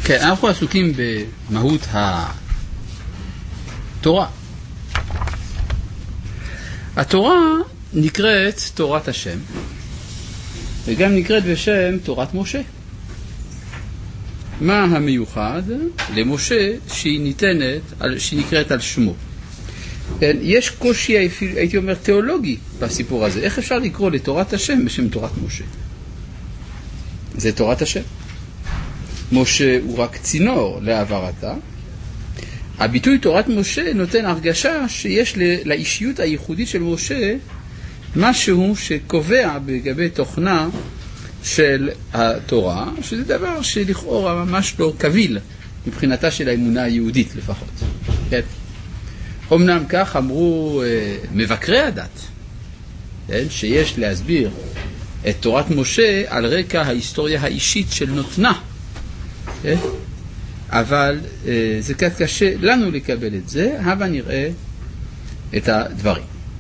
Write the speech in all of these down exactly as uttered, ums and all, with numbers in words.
כן, אנחנו עסוקים במהות התורה. התורה נקראת תורת השם, וגם נקראת בשם תורת משה. מה המיוחד למשה שהיא ניתנת, שהיא נקראת על שמו? יש קושי, הייתי אומר, תיאולוגי בסיפור הזה. איך אפשר לקרוא לתורת השם בשם תורת משה? זה תורת השם. משה הוא רק צינור להעברתה. הביטוי תורת משה נותן הרגשה שיש לאישיות הייחודית של משה משהו שקובע בגבי תוכנה של התורה, שזה דבר שלכאורה ממש לא קביל מבחינתה של האמונה היהודית לפחות. כן? אמנם כך אמרו אה, מבקרי הדת, כן? שיש להסביר את תורת משה על רקע ההיסטוריה האישית של נותנה. כן? אבל אה, זה קצת קשה לנו לקבל את זה, הבה נראה את הדברים.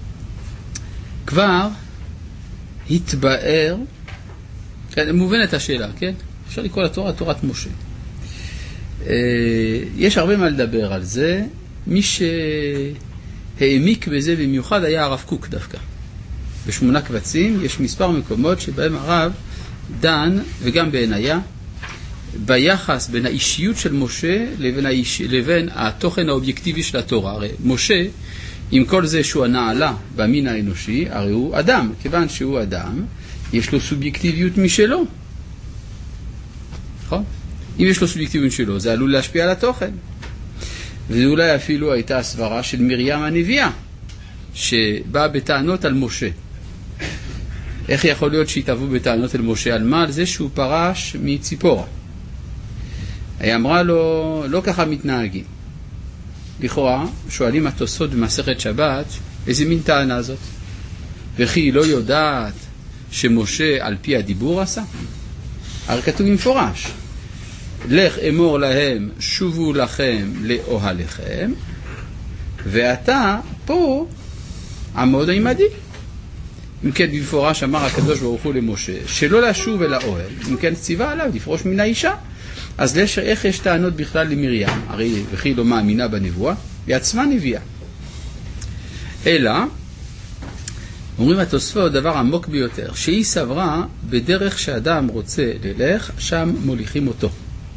כבר התבאר, כן, מובנת השאלה, כן? אפשר לקרוא לתורה תורת משה. אה, יש הרבה מה לדבר על זה. מי שהעמיק בזה במיוחד היה הרב קוק דווקא. בשמונה קבצים יש מספר מקומות שבהם הרב דן, וגם בעינייה, ביחס בין האישיות של משה לבין, האיש... לבין התוכן האובייקטיבי של התורה. הרי משה, עם כל זה שהוא הנעלה במין האנושי, הרי הוא אדם. כיוון שהוא אדם, יש לו סובייקטיביות משלו. נכון? אם יש לו סובייקטיביות משלו, זה עלול להשפיע על התוכן. ואולי אפילו הייתה הסברה של מרים הנביאה, שבאה בטענות על משה. איך יכול להיות שהתאבו בטענות על משה? על מה? על זה שהוא פרש מציפורה. היא אמרה לו, לא ככה מתנהגים. לכאורה, שואלים התוספות במסכת שבת, איזה מין טענה זאת? וכי היא לא יודעת שמשה על פי הדיבור עשה? הרי כתוב במפורש, לך אמור להם, שובו לכם לאוהליכם, ואתה פה עמוד עמדי. אם כן במפורש אמר הקדוש ברוך הוא למשה, שלא לשוב אל האוהל, אם כן ציווה עליו לפרוש מן האישה. אז לש, איך יש טענות בכלל למרים? הרי וכי לא מאמינה בנבואה, היא עצמה נביאה. אלא, אומרים התוספות דבר עמוק ביותר, שהיא סברה בדרך שאדם רוצה ללך, שם מוליכים אותו.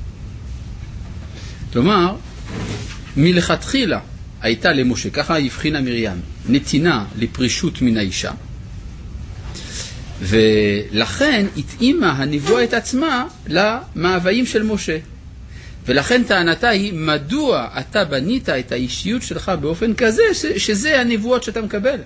כלומר, מלכתחילה הייתה למשה, ככה הבחינה מרים, נתינה לפרישות מן האישה, ולכן התאימה הנבואה את עצמה למאוויים של משה. ולכן טענתה היא, מדוע אתה בנית את האישיות שלך באופן כזה, שזה הנבואות שאתה מקבל.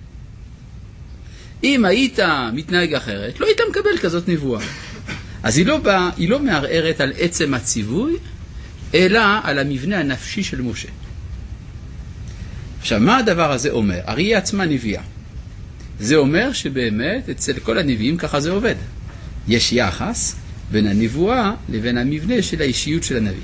אם היית מתנהג אחרת, לא היית מקבל כזאת נבואה. אז היא לא, בא, היא לא מערערת על עצם הציווי, אלא על המבנה הנפשי של משה. עכשיו, מה הדבר הזה אומר? הרי היא עצמה נביאה. זה אומר שבאמת אצל כל הנביאים ככה זה עובד. יש יחס בין הנבואה לבין המבנה של האישיות של הנביא.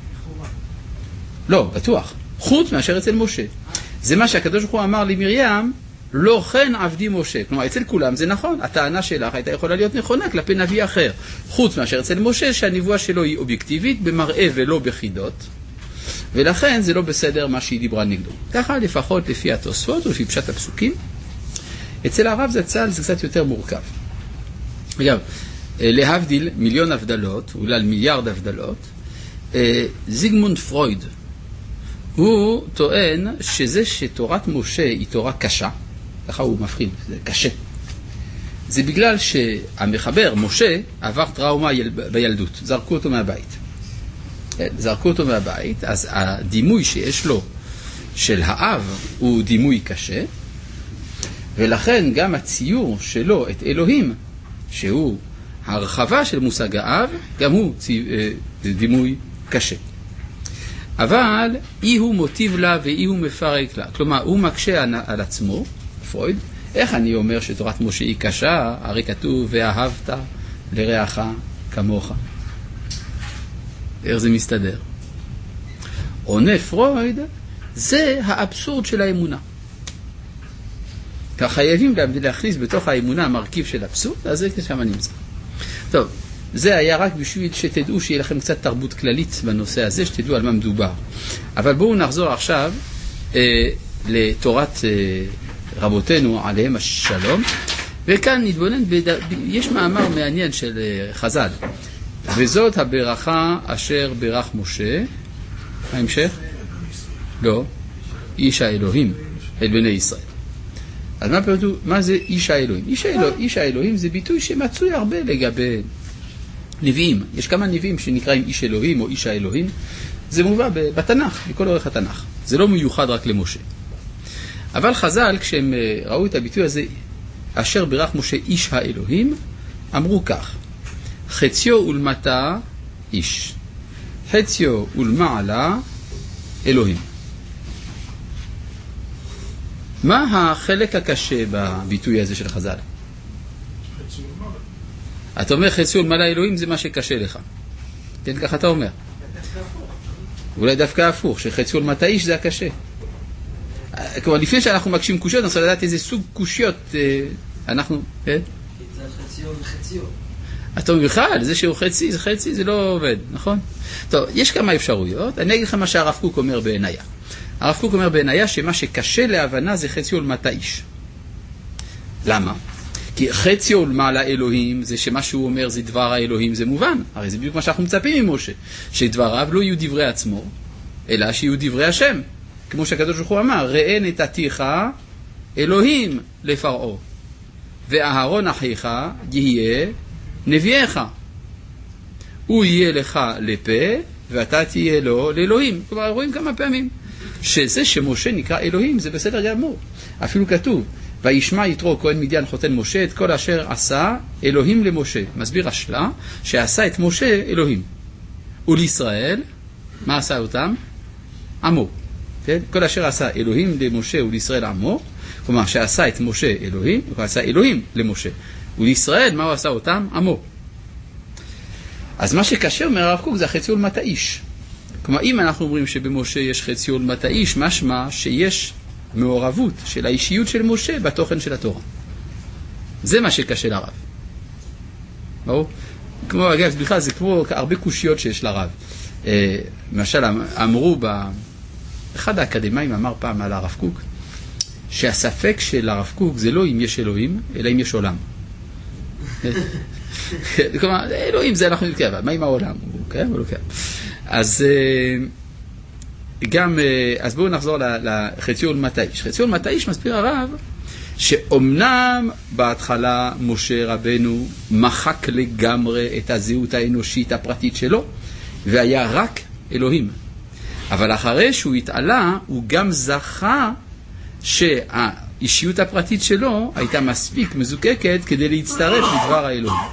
לא, בטוח. חוץ מאשר אצל משה. זה מה שהקדוש ברוך הוא אמר למרים, לא כן עבדי משה. כלומר, אצל כולם זה נכון. הטענה שלך הייתה יכולה להיות נכונה כלפי נביא אחר. חוץ מאשר אצל משה שהנבואה שלו היא אובייקטיבית, במראה ולא בחידות. ולכן זה לא בסדר מה שהיא דיברה נגדו. ככה לפחות לפי התוספות ולפי פשט הפסוקים. אצל הרב זצ"ל זה קצת יותר מורכב. אגב, להבדיל מיליון הבדלות, אולי מיליארד הבדלות, זיגמונד פרויד, הוא טוען שזה שתורת משה היא תורה קשה, ככה הוא מבחין, זה קשה. זה בגלל שהמחבר, משה, עבר טראומה בילדות, זרקו אותו מהבית. זרקו אותו מהבית, אז הדימוי שיש לו של האב הוא דימוי קשה, ולכן גם הציור שלו את אלוהים, שהוא הרחבה של מושג האב, גם הוא צי... דימוי קשה. אבל אי הוא מוטיב לה ואי הוא מפרק לה. כלומר, הוא מקשה על עצמו, פרויד, איך אני אומר שתורת משה היא קשה? הרי כתוב, ואהבת לרעך כמוך. איך זה מסתדר? עונה פרויד, זה האבסורד של האמונה. חייבים להכניס בתוך האמונה המרכיב של אבסורד, אז זה שם נמצא. טוב, זה היה רק בשביל שתדעו שיהיה לכם קצת תרבות כללית בנושא הזה, שתדעו על מה מדובר. אבל בואו נחזור עכשיו אה, לתורת אה, רבותינו עליהם השלום, וכאן נתבונן, בד... יש מאמר מעניין של אה, חז"ל, וזאת הברכה אשר ברך משה. ההמשך? לא, איש האלוהים את בני ישראל. אז מה פירטו? מה זה איש האלוהים? איש האלוהים, איש האלוהים זה ביטוי שמצוי הרבה לגבי נביאים. יש כמה נביאים שנקראים איש אלוהים או איש האלוהים. זה מובא בתנ"ך, בכל אורך התנ"ך. זה לא מיוחד רק למשה. אבל חז"ל, כשהם ראו את הביטוי הזה, אשר ברך משה איש האלוהים, אמרו כך: חציו ולמטה איש, חציו ולמעלה אלוהים. מה החלק הקשה בביטוי הזה של חז"ל? אתה אומר חצי ולמעלה אלוהים זה מה שקשה לך. כן, ככה אתה אומר. אולי דווקא הפוך, שחצי ולמטה איש זה הקשה. כלומר, לפני שאנחנו מקשים קושיות, אנחנו לדעת איזה סוג קושיות אנחנו... כן? זה חציו וחציו. אתה אומר בכלל, זה שהוא חצי, זה חצי, זה לא עובד, נכון? טוב, יש כמה אפשרויות. אני אגיד לך מה שהרב קוק אומר בעינייה. הרב קוק אומר בעינייה שמה שקשה להבנה זה חצי ולמטה איש. למה? כי חצי ולמעלה אלוהים זה שמה שהוא אומר זה דבר האלוהים, זה מובן. הרי זה בדיוק מה שאנחנו מצפים ממשה, שדבריו לא יהיו דברי עצמו, אלא שיהיו דברי השם. כמו שהקדוש ברוך הוא אמר, ראה נתתיך אלוהים לפרעה, ואהרון אחיך יהיה נביאך. הוא יהיה לך לפה, ואתה תהיה לו לאלוהים. כלומר, רואים כמה פעמים שזה שמשה נקרא אלוהים, זה בסדר גמור. אפילו כתוב, וישמע יתרו כהן מדיין חותן משה את כל אשר עשה אלוהים למשה. מסביר השלה שעשה את משה אלוהים. ולישראל, מה עשה אותם? עמו. כן? כל אשר עשה אלוהים למשה ולישראל עמו, כלומר שעשה את משה אלוהים, הוא עשה אלוהים למשה. ולישראל, מה הוא עשה אותם? עמו. אז מה שקשה אומר הרב קוק זה החצי ולמטה איש. כלומר, אם אנחנו אומרים שבמשה יש חצי ולמטה איש, משמע שיש מעורבות של האישיות של משה בתוכן של התורה. זה מה שקשה לרב. ברור? כמו, אגב, בכלל זה כמו הרבה קושיות שיש לרב. אה, למשל, אמרו, ב... אחד האקדמיים אמר פעם על הרב קוק, שהספק של הרב קוק זה לא אם יש אלוהים, אלא אם יש עולם. כלומר, אלוהים זה אנחנו נתקע, אבל מה עם העולם? הוא קיים או לא קיים? אז גם, אז בואו נחזור לחצי ולמטה איש. חצי ולמטה איש מסביר הרב, שאומנם בהתחלה משה רבנו מחק לגמרי את הזהות האנושית הפרטית שלו, והיה רק אלוהים. אבל אחרי שהוא התעלה, הוא גם זכה שהאישיות הפרטית שלו הייתה מספיק מזוקקת כדי להצטרף לדבר האלוהים.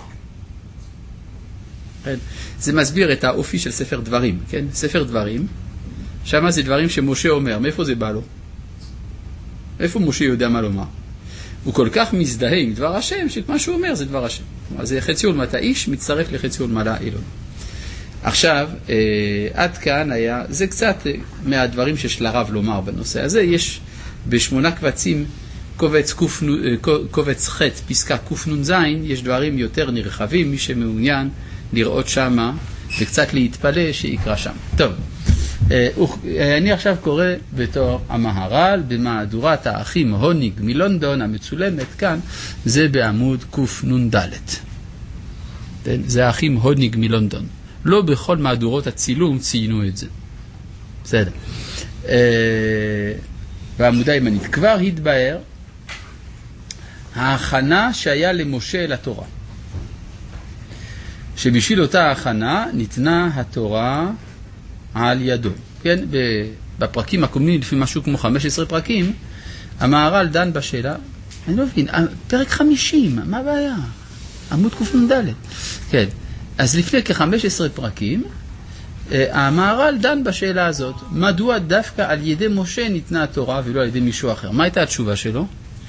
זה מסביר את האופי של ספר דברים, כן? ספר דברים, שמה זה דברים שמשה אומר, מאיפה זה בא לו? איפה משה יודע מה לומר? הוא כל כך מזדהה עם דבר השם, שמה שהוא אומר זה דבר השם. אז חצי ולמטה איש מצטרף לחצי ולמעלה אלוהים. עכשיו, אה, עד כאן היה, זה קצת אה, מהדברים שיש לרב לומר בנושא הזה. יש בשמונה קבצים, קובץ, קוף, אה, קובץ ח' פסקה קוף נון זין, יש דברים יותר נרחבים, מי שמעוניין לראות שמה וקצת להתפלא שיקרא שם. טוב, אה, אה, אני עכשיו קורא בתור המהר"ל במהדורת האחים הוניג מלונדון המצולמת כאן, זה בעמוד קוף נון ד'. זה האחים הוניג מלונדון. לא בכל מהדורות הצילום ציינו את זה. בסדר. בעמודה הימנית כבר התבהר ההכנה שהיה למשה לתורה. שבשביל אותה ההכנה ניתנה התורה על ידו. כן, בפרקים הקודמים, לפי משהו כמו חמש עשרה פרקים, המהר"ל דן בשאלה, אני לא מבין, פרק חמישים, מה הבעיה? עמוד קנ"ד. כן. אז לפני כ-חמש עשרה פרקים, המהר"ל דן בשאלה הזאת, מדוע דווקא על ידי משה ניתנה התורה ולא על ידי מישהו אחר? מה הייתה התשובה שלו?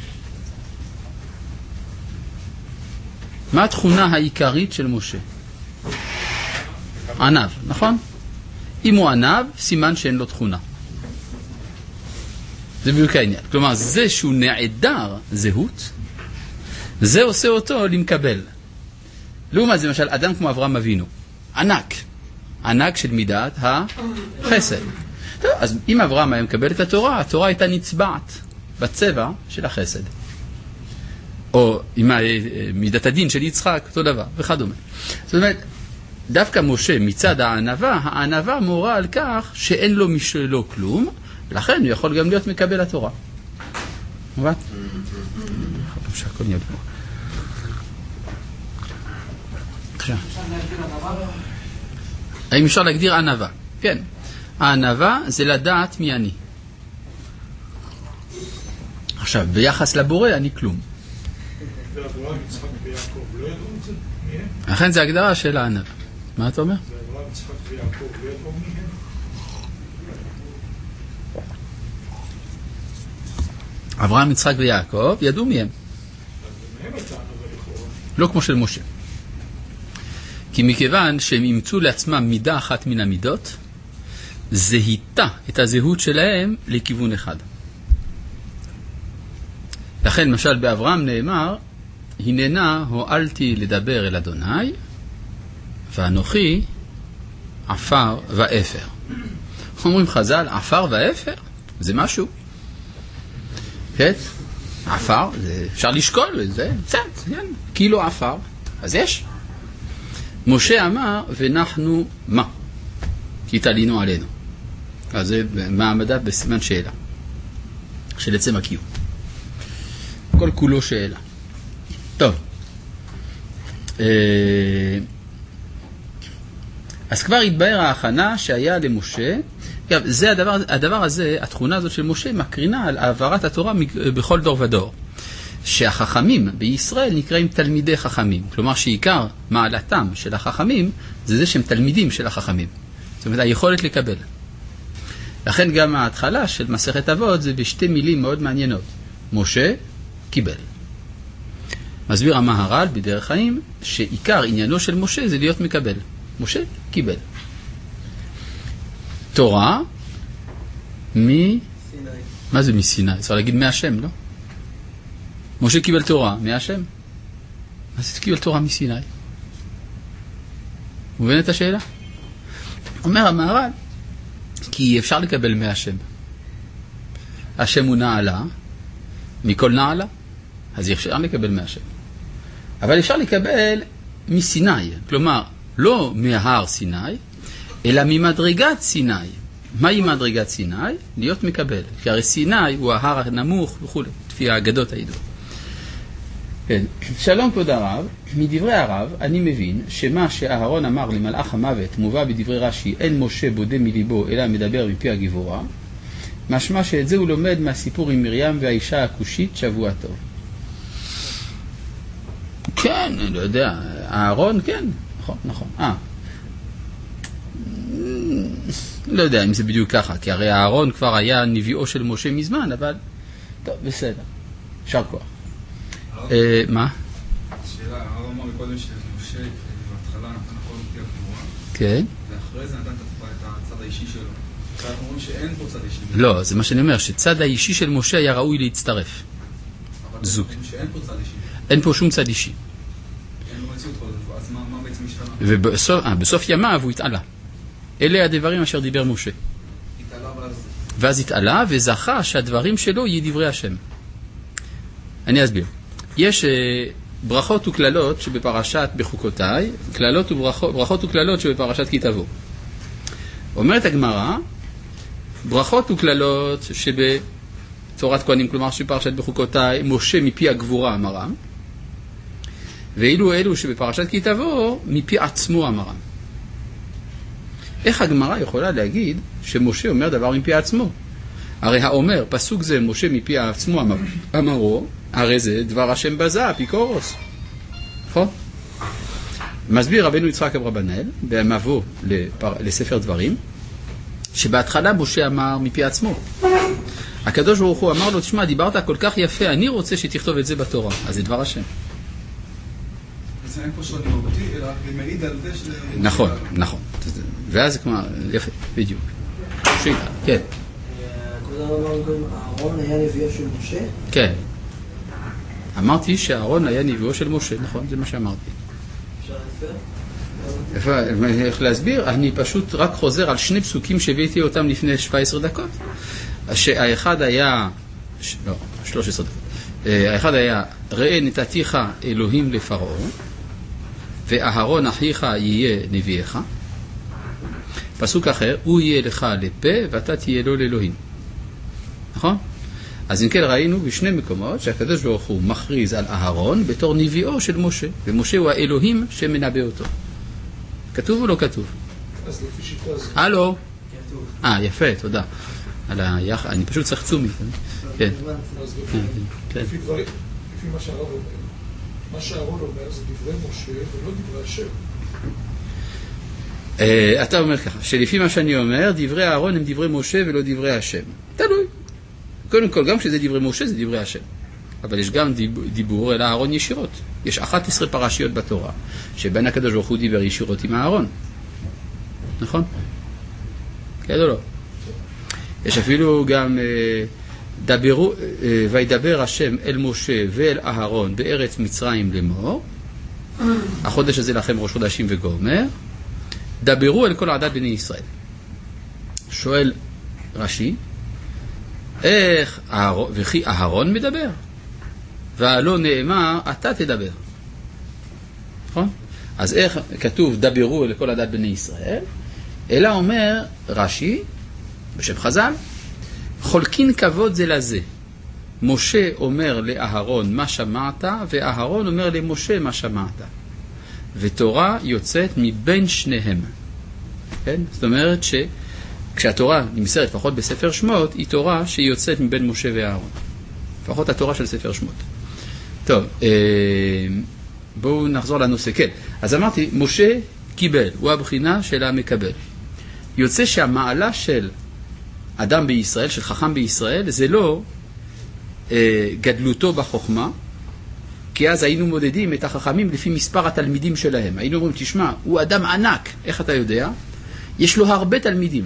מה התכונה העיקרית של משה? ענב, נכון? אם הוא ענב, סימן שאין לו תכונה. זה בדיוק העניין. כלומר, זה שהוא נעדר זהות, זה עושה אותו למקבל. לעומת זה, למשל, אדם כמו אברהם אבינו, ענק, ענק של מידת החסד. טוב, אז אם אברהם היה מקבל את התורה, התורה הייתה נצבעת בצבע של החסד. או עם מידת הדין של יצחק, אותו דבר, וכדומה. זאת אומרת, דווקא משה מצד הענבה, הענבה מורה על כך שאין לו משלו כלום, לכן הוא יכול גם להיות מקבל התורה. מובן? שהכל נהיה פה. בבקשה. האם אפשר להגדיר ענבה? כן. הענבה זה לדעת מי אני. עכשיו, ביחס לבורא אני כלום. ואברהם, יצחק ויעקב לא ידעו את זה? מי הם? לכן זה הגדרה של הענבה. מה אתה אומר? ואברהם, יצחק ויעקב לא ידעו מי הם? אברהם, יצחק ויעקב ידעו מי הם. אז מהם הייתה ענבה לכאורה. לא כמו של משה. כי מכיוון שהם אימצו לעצמם מידה אחת מן המידות, זהיתה את הזהות שלהם לכיוון אחד. לכן, למשל, באברהם נאמר, הננה הועלתי לדבר אל אדוני, ואנוכי עפר ואפר. אומרים חז"ל, עפר ואפר? זה משהו. כן? עפר, זה, אפשר לשקול, זה קצת, כן? כאילו עפר, אז יש. משה אמר, ונחנו מה? כי תלינו עלינו. אז זה מעמדה בסימן שאלה, של עצם הקיום. כל כולו שאלה. טוב. אז כבר התבהר ההכנה שהיה למשה. זה הדבר, הדבר הזה, התכונה הזאת של משה, מקרינה על העברת התורה בכל דור ודור. שהחכמים בישראל נקראים תלמידי חכמים. כלומר שעיקר מעלתם של החכמים זה זה שהם תלמידים של החכמים. זאת אומרת, היכולת לקבל. לכן גם ההתחלה של מסכת אבות זה בשתי מילים מאוד מעניינות. משה קיבל. מסביר המהר"ל בדרך חיים שעיקר עניינו של משה זה להיות מקבל. משה קיבל. תורה מ... סיני. מה זה מסיני? צריך להגיד מהשם, לא? משה קיבל תורה מהשם. מה זה קיבל תורה מסיני? מובן את השאלה? אומר המהר"ל, כי אפשר לקבל מהשם. השם הוא נעלה, מכל נעלה, אז אפשר לקבל מהשם. אבל אפשר לקבל מסיני, כלומר, לא מההר סיני, אלא ממדרגת סיני. מהי מדרגת סיני? להיות מקבל. כי הרי סיני הוא ההר הנמוך וכו', לפי האגדות הידועות. כן. שלום כבוד הרב, מדברי הרב אני מבין שמה שאהרון אמר למלאך המוות מובא בדברי רש"י, אין משה בודה מליבו אלא מדבר מפי הגבורה, משמע שאת זה הוא לומד מהסיפור עם מרים והאישה הכושית שבוע טוב. כן, אני לא יודע, אהרון כן, נכון, נכון. אה. לא יודע אם זה בדיוק ככה, כי הרי אהרון כבר היה נביאו של משה מזמן, אבל טוב, בסדר. שר כוח. מה? שאלה, הרב אמר מקודם שמשה בהתחלה נתן הכל מפי הגבורה, כן. ואחרי זה נתן את הצד האישי שלו. אנחנו אומרים שאין פה צד אישי. לא, זה מה שאני אומר, שצד האישי של משה היה ראוי להצטרף. אבל אנחנו אומרים שאין פה צד אישי. אין פה שום צד אישי. אין לו מציאות פה, אז מה בעצם השתנה? ובסוף ימיו הוא התעלה. אלה הדברים אשר דיבר משה. התעלה ואז... ואז התעלה וזכה שהדברים שלו יהיו דברי השם. אני אסביר. יש ברכות וכללות שבפרשת בחוקותיי, כללות וברכות, ברכות וכללות שבפרשת כי תבוא. אומרת הגמרא, ברכות וכללות שבתורת כהנים, כלומר שבפרשת בחוקותיי, משה מפי הגבורה אמרם, ואילו אלו שבפרשת כי תבוא, מפי עצמו אמרם. איך הגמרא יכולה להגיד שמשה אומר דבר מפי עצמו? הרי האומר, פסוק זה משה מפי עצמו אמר, אמרו, הרי זה דבר השם בזה, אפיקורוס. נכון? מסביר רבנו יצחק אברבנאל, במבוא לפר... לספר דברים, שבהתחלה משה אמר מפי עצמו. הקדוש ברוך הוא אמר לו, תשמע, דיברת כל כך יפה, אני רוצה שתכתוב את זה בתורה. אז זה דבר השם. אז אין פה שוני מהותי, אלא מעיד על זה ש... נכון, נכון. ואז כמו, יפה, בדיוק. שאלה, כן. כבוד הרב אמר קודם, אהרון היה נביאו של משה? כן. אמרתי שאהרון היה נביאו של משה, נכון? זה מה שאמרתי. אפשר להסביר? איך להסביר? אני פשוט רק חוזר על שני פסוקים שהבאתי אותם לפני שבע עשרה דקות. האחד היה, לא, שלוש עשרה דקות. האחד היה, ראה נתתיך אלוהים לפרעה, ואהרון אחיך יהיה נביאך. פסוק אחר, הוא יהיה לך לפה ואתה תהיה לו לאלוהים. נכון? אז אם כן ראינו בשני מקומות שהקדוש ברוך הוא מכריז על אהרון בתור נביאו של משה, ומשה הוא האלוהים שמנבא אותו. כתוב או לא כתוב? אז לפי שיטה זה... הלו? כתוב. אה, יפה, תודה. על היח... אני פשוט צריך צומי. כן. אז כן. לפי דברים, לפי מה שהרב אומר, מה שהארון אומר זה דברי משה ולא דברי השם. אתה אומר ככה, שלפי מה שאני אומר, דברי אהרון הם דברי משה ולא דברי השם. תלוי. קודם כל, גם כשזה דברי משה זה דברי השם. אבל יש גם דיבור אל אהרון ישירות. יש אחת עשרה פרשיות בתורה, שבין הקדוש ברוך הוא דיבר ישירות עם אהרון. נכון? כן או לא? יש אפילו גם דברו, וידבר השם אל משה ואל אהרון בארץ מצרים לאמור, החודש הזה לכם ראש חודשים וגומר, דברו אל כל עדת בני ישראל. שואל רש"י, איך אהרון, וכי אהרון מדבר? והלא נאמר, אתה תדבר. נכון? אז איך כתוב דברו אל כל עדת בני ישראל? אלא אומר רש"י, בשם חז"ל, חולקין כבוד זה לזה. משה אומר לאהרון מה שמעת, ואהרון אומר למשה מה שמעת. ותורה יוצאת מבין שניהם. כן? זאת אומרת שכשהתורה נמסרת, לפחות בספר שמות, היא תורה שיוצאת מבין משה ואהרון. לפחות התורה של ספר שמות. טוב, בואו נחזור לנושא. כן, אז אמרתי, משה קיבל, הוא הבחינה של המקבל. יוצא שהמעלה של אדם בישראל, של חכם בישראל, זה לא אה, גדלותו בחוכמה, כי אז היינו מודדים את החכמים לפי מספר התלמידים שלהם. היינו אומרים, תשמע, הוא אדם ענק, איך אתה יודע? יש לו הרבה תלמידים.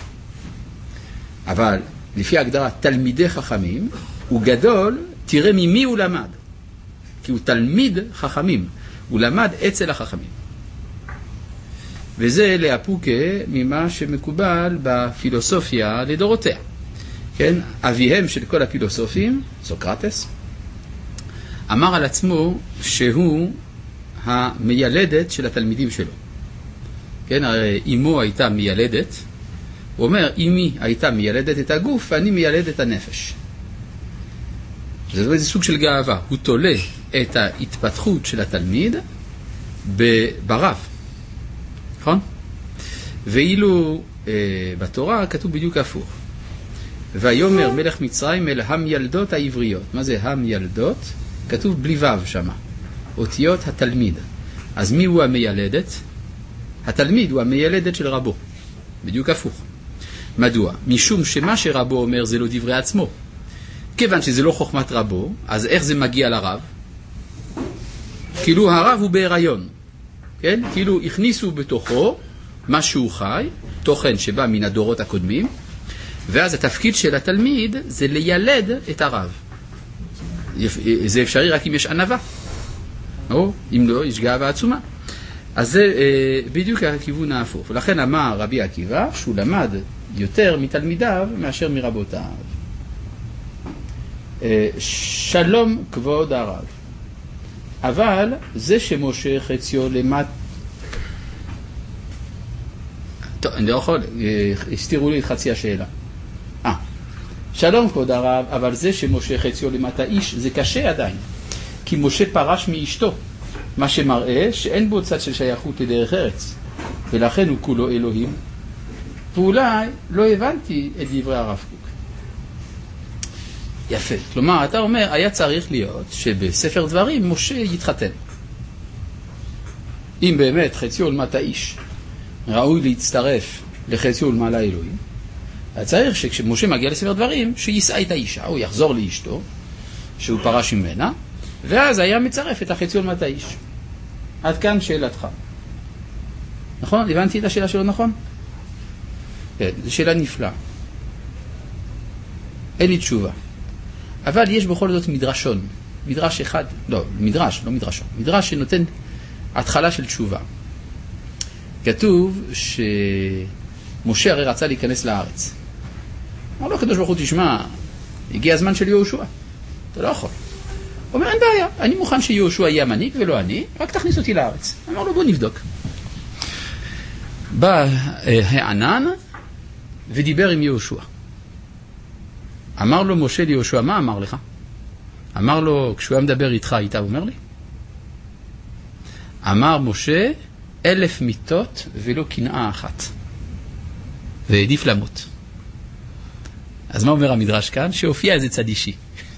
אבל לפי ההגדרה תלמידי חכמים, הוא גדול, תראה ממי הוא למד. כי הוא תלמיד חכמים, הוא למד אצל החכמים. וזה להפוקה ממה שמקובל בפילוסופיה לדורותיה. כן? אביהם של כל הפילוסופים, סוקרטס, אמר על עצמו שהוא המיילדת של התלמידים שלו. כן? הרי אמו הייתה מיילדת, הוא אומר, אמי הייתה מיילדת את הגוף ואני מיילד את הנפש. זה איזה סוג של גאווה. הוא תולה את ההתפתחות של התלמיד ברב. נכון? ואילו אה, בתורה כתוב בדיוק הפוך. ויאמר מלך מצרים אל המילדות העבריות. מה זה המילדות? כתוב בלי וו שמה. אותיות התלמיד. אז מי הוא המיילדת? התלמיד הוא המיילדת של רבו. בדיוק הפוך. מדוע? משום שמה שרבו אומר זה לא דברי עצמו. כיוון שזה לא חוכמת רבו, אז איך זה מגיע לרב? כאילו הרב הוא בהיריון. כן? כאילו הכניסו בתוכו משהו חי, תוכן שבא מן הדורות הקודמים, ואז התפקיד של התלמיד זה לילד את הרב. זה אפשרי רק אם יש ענווה. או אם לא, יש גאווה עצומה. אז זה אה, בדיוק הכיוון ההפוך. ולכן אמר רבי עקיבא שהוא למד יותר מתלמידיו מאשר מרבותיו. אה, שלום כבוד הרב. אבל זה שמשה חציו למט... טוב, אני לא יכול, הסתירו לי את חצי השאלה. אה, שלום כבוד הרב, אבל זה שמשה חציו למטה איש, זה קשה עדיין. כי משה פרש מאשתו, מה שמראה שאין בו צד של שייכות לדרך ארץ. ולכן הוא כולו אלוהים. ואולי לא הבנתי את דברי הרב קוק. יפה. כלומר, אתה אומר, היה צריך להיות שבספר דברים משה יתחתן. אם באמת חציו למטה איש ראוי להצטרף לחציו למעלה אלוהים, היה צריך שכשמשה מגיע לספר דברים, שישא את האישה, הוא יחזור לאשתו, שהוא פרש ממנה, ואז היה מצרף את החציו למטה איש. עד כאן שאלתך. נכון? הבנתי את השאלה שלו נכון? כן, זו שאלה נפלאה. אין לי תשובה. אבל יש בכל זאת מדרשון. מדרש אחד, לא, מדרש, לא מדרשון. מדרש שנותן התחלה של תשובה. כתוב שמשה הרי רצה להיכנס לארץ. אמר לו הקדוש ברוך הוא, תשמע, הגיע הזמן של יהושע. אתה לא יכול. הוא אומר, אין בעיה, אני מוכן שיהושע יהיה המנהיג ולא אני, רק תכניס אותי לארץ. אמר לו, בוא נבדוק. בא הענן ודיבר עם יהושע. אמר לו משה ליהושע, מה אמר לך? אמר לו, כשהוא היה מדבר איתך, איתה, הוא אומר לי? אמר משה, אלף מיתות ולא קנאה אחת. והעדיף למות. אז מה אומר המדרש כאן? שהופיע איזה צד אישי.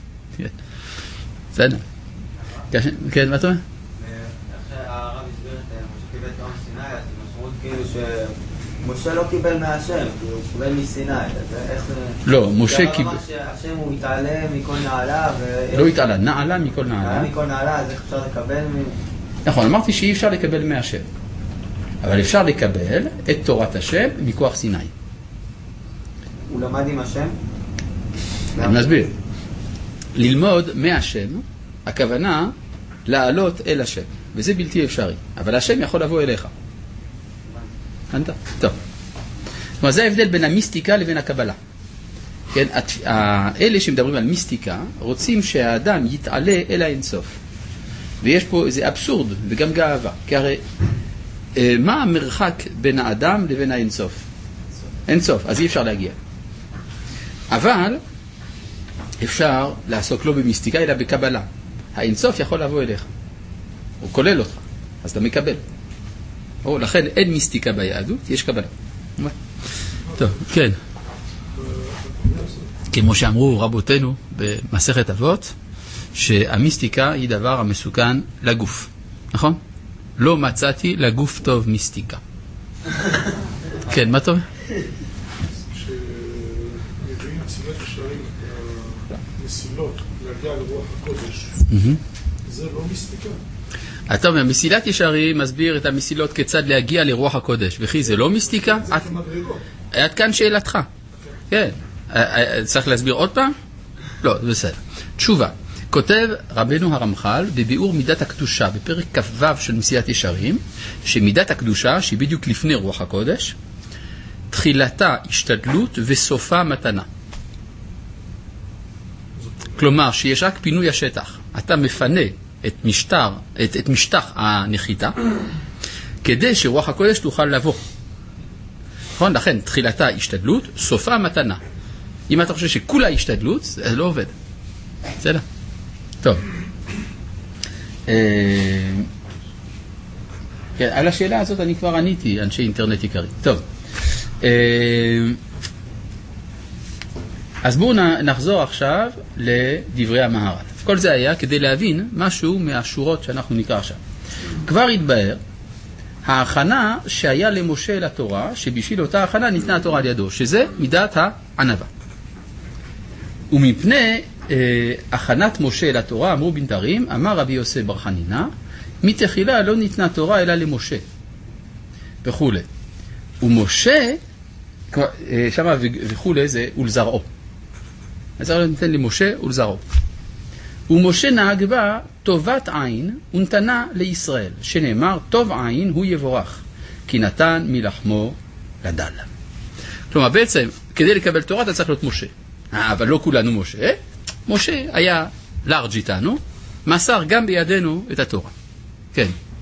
בסדר. כן, מה אתה אומר? אחרי הרב הסביר את משה קיבל את עום סיני, אז המשמעות כאילו שמשה לא קיבל מהשם, הוא קיבל מסיני. לא, משה קיבל... השם הוא התעלה מכל נעלה ו... לא התעלה, נעלה מכל נעלה. נעלה מכל נעלה, אז איך אפשר לקבל מ... נכון, אמרתי שאי אפשר לקבל מהשם. אבל אפשר לקבל את תורת השם מכוח סיני. הוא למד עם השם? אני מסביר. ללמוד מהשם, הכוונה לעלות אל השם. וזה בלתי אפשרי. אבל השם יכול לבוא אליך. הבנת? טוב. כלומר, זה ההבדל בין המיסטיקה לבין הקבלה. כן, אלה שמדברים על מיסטיקה רוצים שהאדם יתעלה אל האינסוף. ויש פה איזה אבסורד וגם גאווה. כי הרי מה המרחק בין האדם לבין האינסוף? אינסוף, אז אי אפשר להגיע. אבל אפשר לעסוק לא במיסטיקה אלא בקבלה. האינסוף יכול לבוא אליך. הוא כולל אותך, אז אתה מקבל. או, לכן אין מיסטיקה ביהדות, יש קבלה. טוב, כן. כמו שאמרו רבותינו במסכת אבות, שהמיסטיקה היא דבר המסוכן לגוף. נכון? לא מצאתי לגוף טוב מיסטיקה. כן, מה טוב? שמביאים צילת ישרים, מסילות, להגיע לרוח הקודש. זה לא מיסטיקה. אתה אומר, מסילת ישרים מסביר את המסילות כיצד להגיע לרוח הקודש. וכי זה לא מיסטיקה? זה כמדרגות. עד כאן שאלתך. כן. צריך להסביר עוד פעם? לא, זה בסדר. תשובה. כותב רבנו הרמח"ל בביאור מידת הקדושה בפרק כ"ו של מסילת ישרים, שמידת הקדושה, שהיא בדיוק לפני רוח הקודש, תחילתה השתדלות וסופה מתנה. כלומר, שיש רק פינוי השטח. אתה מפנה את משטר, את, את משטח הנחיתה, כדי שרוח הקודש תוכל לבוא. נכון? לכן, תחילתה השתדלות, סופה מתנה. אם אתה חושב שכולה השתדלות, זה לא עובד. בסדר? טוב. כן, על השאלה הזאת אני כבר עניתי, אנשי אינטרנט יקרים. טוב. אז בואו נחזור עכשיו לדברי המהר"ל. כל זה היה כדי להבין משהו מהשורות שאנחנו נקרא עכשיו. כבר התבהר ההכנה שהיה למשה לתורה, שבשביל אותה הכנה ניתנה התורה על ידו, שזה מידת הענווה. ומפני אה, הכנת משה לתורה, אמרו בנתרים, אמר רבי יוסף בר חנינא, מתחילה לא ניתנה תורה אלא למשה. וכו'. ומשה, אה, שמה וכו' זה ולזרעו. אז זה ניתן למשה ולזרעו. ומשה נהג בה טובת עין ונתנה לישראל, שנאמר טוב עין הוא יבורך, כי נתן מלחמו לדל. כלומר בעצם כדי לקבל תורה אתה צריך להיות משה, אבל לא כולנו משה. משה היה לארג' איתנו, מסר גם בידינו את התורה. כן.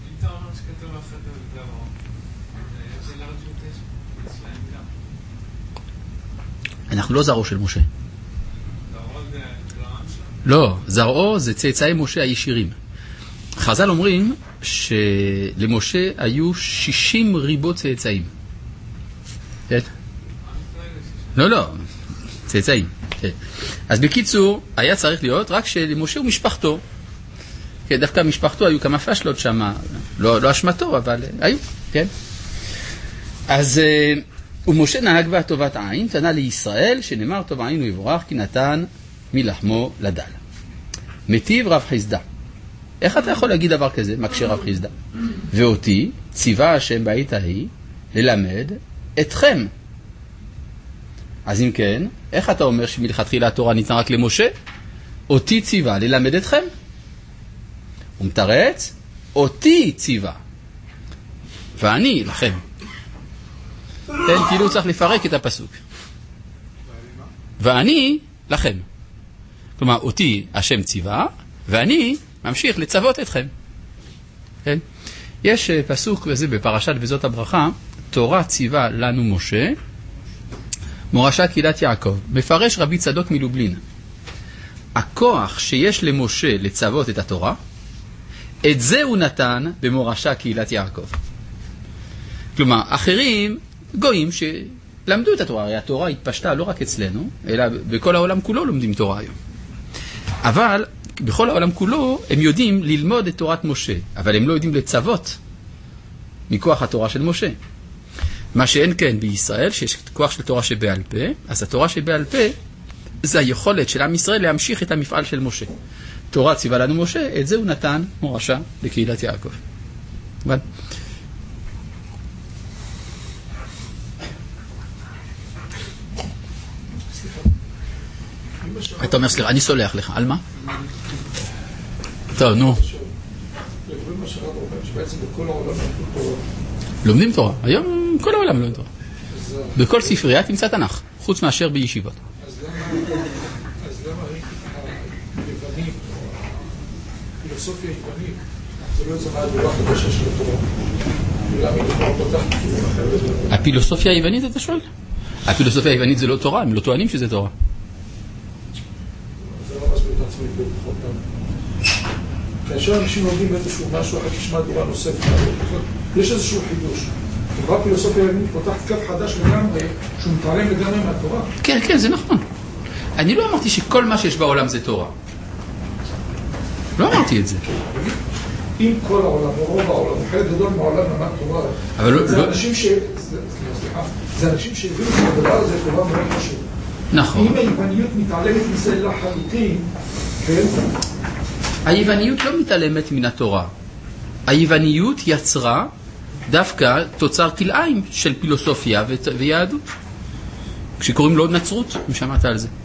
אנחנו לא זרעו של משה. לא, זרעו זה צאצאי משה הישירים. חז"ל אומרים שלמשה היו שישים ריבות צאצאים. כן? לא, לא, צאצאים. כן. אז בקיצור, היה צריך להיות רק שלמשה ומשפחתו. כן, דווקא משפחתו היו כמה פשלות שם, לא, לא אשמתו, אבל היו, כן? אז ומשה נהג בה טובת עין, תנה לישראל, שנאמר טוב עין הוא יבורך, כי נתן מלחמו לדל. מטיב רב חיסדא. איך אתה יכול להגיד דבר כזה, מקשה רב חיסדא? ואותי ציווה השם בעת ההיא ללמד אתכם. אז אם כן, איך אתה אומר שמלכתחילה התורה ניתנה רק למשה? אותי ציווה ללמד אתכם. הוא מתרץ, אותי ציווה ואני לכם. כן, כאילו צריך לפרק את הפסוק. ואני לכם. כלומר, אותי השם ציווה, ואני ממשיך לצוות אתכם. כן? יש פסוק וזה בפרשת וזאת הברכה, תורה ציווה לנו משה, מורשה קהילת יעקב. מפרש רבי צדוק מלובלין. הכוח שיש למשה לצוות את התורה, את זה הוא נתן במורשה קהילת יעקב. כלומר, אחרים גויים שלמדו את התורה, הרי התורה התפשטה לא רק אצלנו, אלא בכל העולם כולו לומדים תורה היום. אבל בכל העולם כולו הם יודעים ללמוד את תורת משה, אבל הם לא יודעים לצוות מכוח התורה של משה. מה שאין כן בישראל, שיש כוח של תורה שבעל פה, אז התורה שבעל פה זה היכולת של עם ישראל להמשיך את המפעל של משה. תורה ציווה לנו משה, את זה הוא נתן מורשה לקהילת יעקב. אבל... אתה אומר, סליחה, אני סולח לך. על מה? טוב, נו. לומדים תורה. היום כל העולם לומדים תורה. בכל ספרייה תמצא תנ"ך, חוץ מאשר בישיבות. אז למה היוונים, פילוסופיה יוונית, זה לא יוצא מהדורה חדשה של התורה? למה היא כבר פותחת כיוון אחר? הפילוסופיה היוונית, אתה שואל? הפילוסופיה היוונית זה לא תורה, הם לא טוענים שזה תורה. זה לא מסביר את עצמי בכל פעם. כאשר אנשים לומדים באיזשהו משהו, אחר תשמע דורה נוספת, יש איזשהו חידוש. חברה פילוסופיה היוונית פותחת קו חדש לגמרי, שהוא מתעלם לגמרי מהתורה. כן, כן, זה נכון. אני לא אמרתי שכל מה שיש בעולם זה תורה. לא אמרתי את זה. אם כל העולם, או רוב העולם, חלק גדול מהעולם למד תורה, זה אנשים ש... סליחה, זה אנשים שהבינו שהדבר הזה תורה מאוד חשוב. נכון. אם היווניות מתעלמת מזה לחלוטין, כן? היווניות לא מתעלמת מן התורה. היווניות יצרה דווקא תוצר כלאיים של פילוסופיה ויהדות. כשקוראים לו נצרות, משמעת על זה.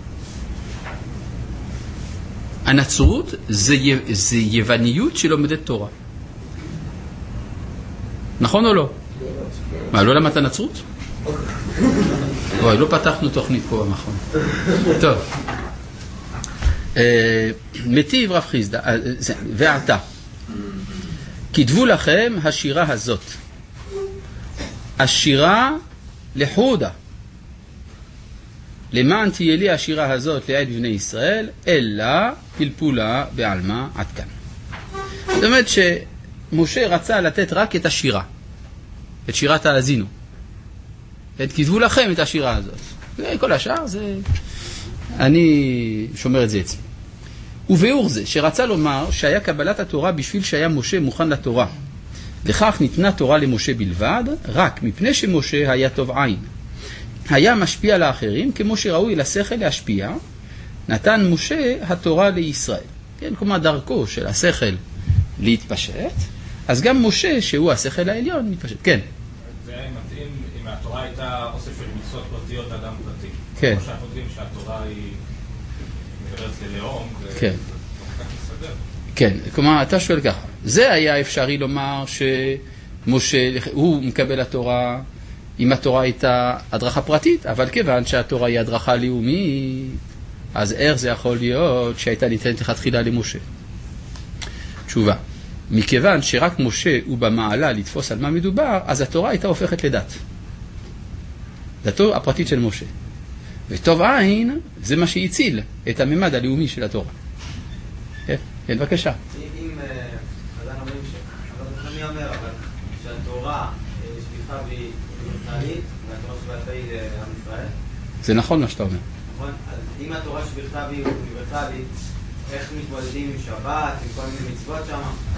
הנצרות זה, זה יווניות שלומדת תורה. נכון או לא? מה, לא למדת נצרות? אוי, לא פתחנו תוכנית פה במכון. טוב. מטיב רב חיסדא, ועתה. כתבו לכם השירה הזאת. השירה לחודה. למען תהיה לי השירה הזאת לעד בני ישראל, אלא פלפולה בעלמה עד כאן. זאת אומרת שמשה רצה לתת רק את השירה, את שירת האזינו. כתבו לכם את השירה הזאת. כל השאר זה... אני שומר את זה אצלי. וביאור זה שרצה לומר שהיה קבלת התורה בשביל שהיה משה מוכן לתורה. לכך ניתנה תורה למשה בלבד, רק מפני שמשה היה טוב עין. היה משפיע לאחרים, כמו שראוי לשכל להשפיע, נתן משה התורה לישראל. כן, כלומר דרכו של השכל להתפשט, אז גם משה, שהוא השכל העליון, מתפשט. כן. זה מתאים אם התורה הייתה אוסף של מצוות פרטיות אדם פרטי. כן. כמו שאנחנו יודעים שהתורה היא מדברת ללאום, זה כן. לא כך מסתדר. כן, כלומר, אתה שואל ככה, זה היה אפשרי לומר שמשה, הוא מקבל התורה, אם התורה הייתה הדרכה פרטית, אבל כיוון שהתורה היא הדרכה לאומית, אז איך זה יכול להיות שהייתה ניתנת לכתחילה למשה? תשובה, מכיוון שרק משה הוא במעלה לתפוס על מה מדובר, אז התורה הייתה הופכת לדת. דתו הפרטית של משה. וטוב עין זה מה שהציל את הממד הלאומי של התורה. כן, כן, בבקשה. אם, אז אנחנו אומרים ש... אני אומר, אבל שהתורה שליחה והיא אוניברסלית, והתורה שבכתב היא לעם ישראל. זה נכון מה שאתה אומר. נכון? אז אם התורה שבכתב היא אוניברסלית, איך מתמודדים עם שבת, עם כל מיני מצוות שם?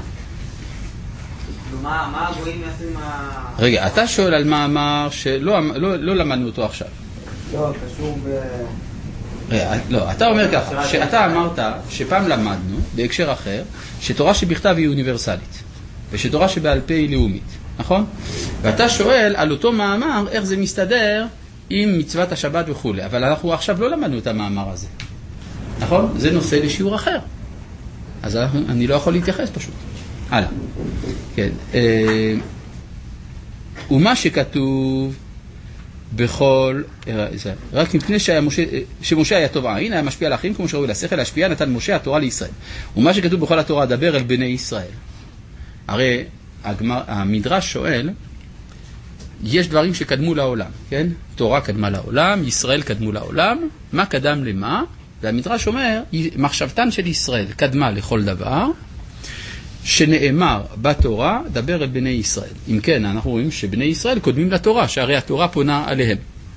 מה, מה הגויים יעשו עם ה... רגע, אתה שואל על מאמר שלא לא, לא למדנו אותו עכשיו. לא, קשור ב... רגע, לא, אתה אומר ככה, שאתה אמרת שפעם למדנו, בהקשר אחר, שתורה שבכתב היא אוניברסלית, ושתורה שבעל פה היא לאומית, נכון? ואתה שואל על אותו מאמר, איך זה מסתדר עם מצוות השבת וכו'. אבל אנחנו עכשיו לא למדנו את המאמר הזה, נכון? זה נושא לשיעור אחר. אז אני לא יכול להתייחס פשוט. הלאה. כן. ומה שכתוב בכל, רק מפני שמשה, שמשה היה טוב עין, היה משפיע על האחרים כמו שראוי לשכל, להשפיע, נתן משה התורה לישראל. ומה שכתוב בכל התורה, דבר אל בני ישראל. הרי הגמר, המדרש שואל, יש דברים שקדמו לעולם, כן? תורה קדמה לעולם, ישראל קדמו לעולם, מה קדם למה? והמדרש אומר, מחשבתן של ישראל קדמה לכל דבר, שנאמר בתורה, דבר אל בני ישראל. אם כן, אנחנו רואים שבני ישראל קודמים לתורה, שהרי התורה פונה עליהם.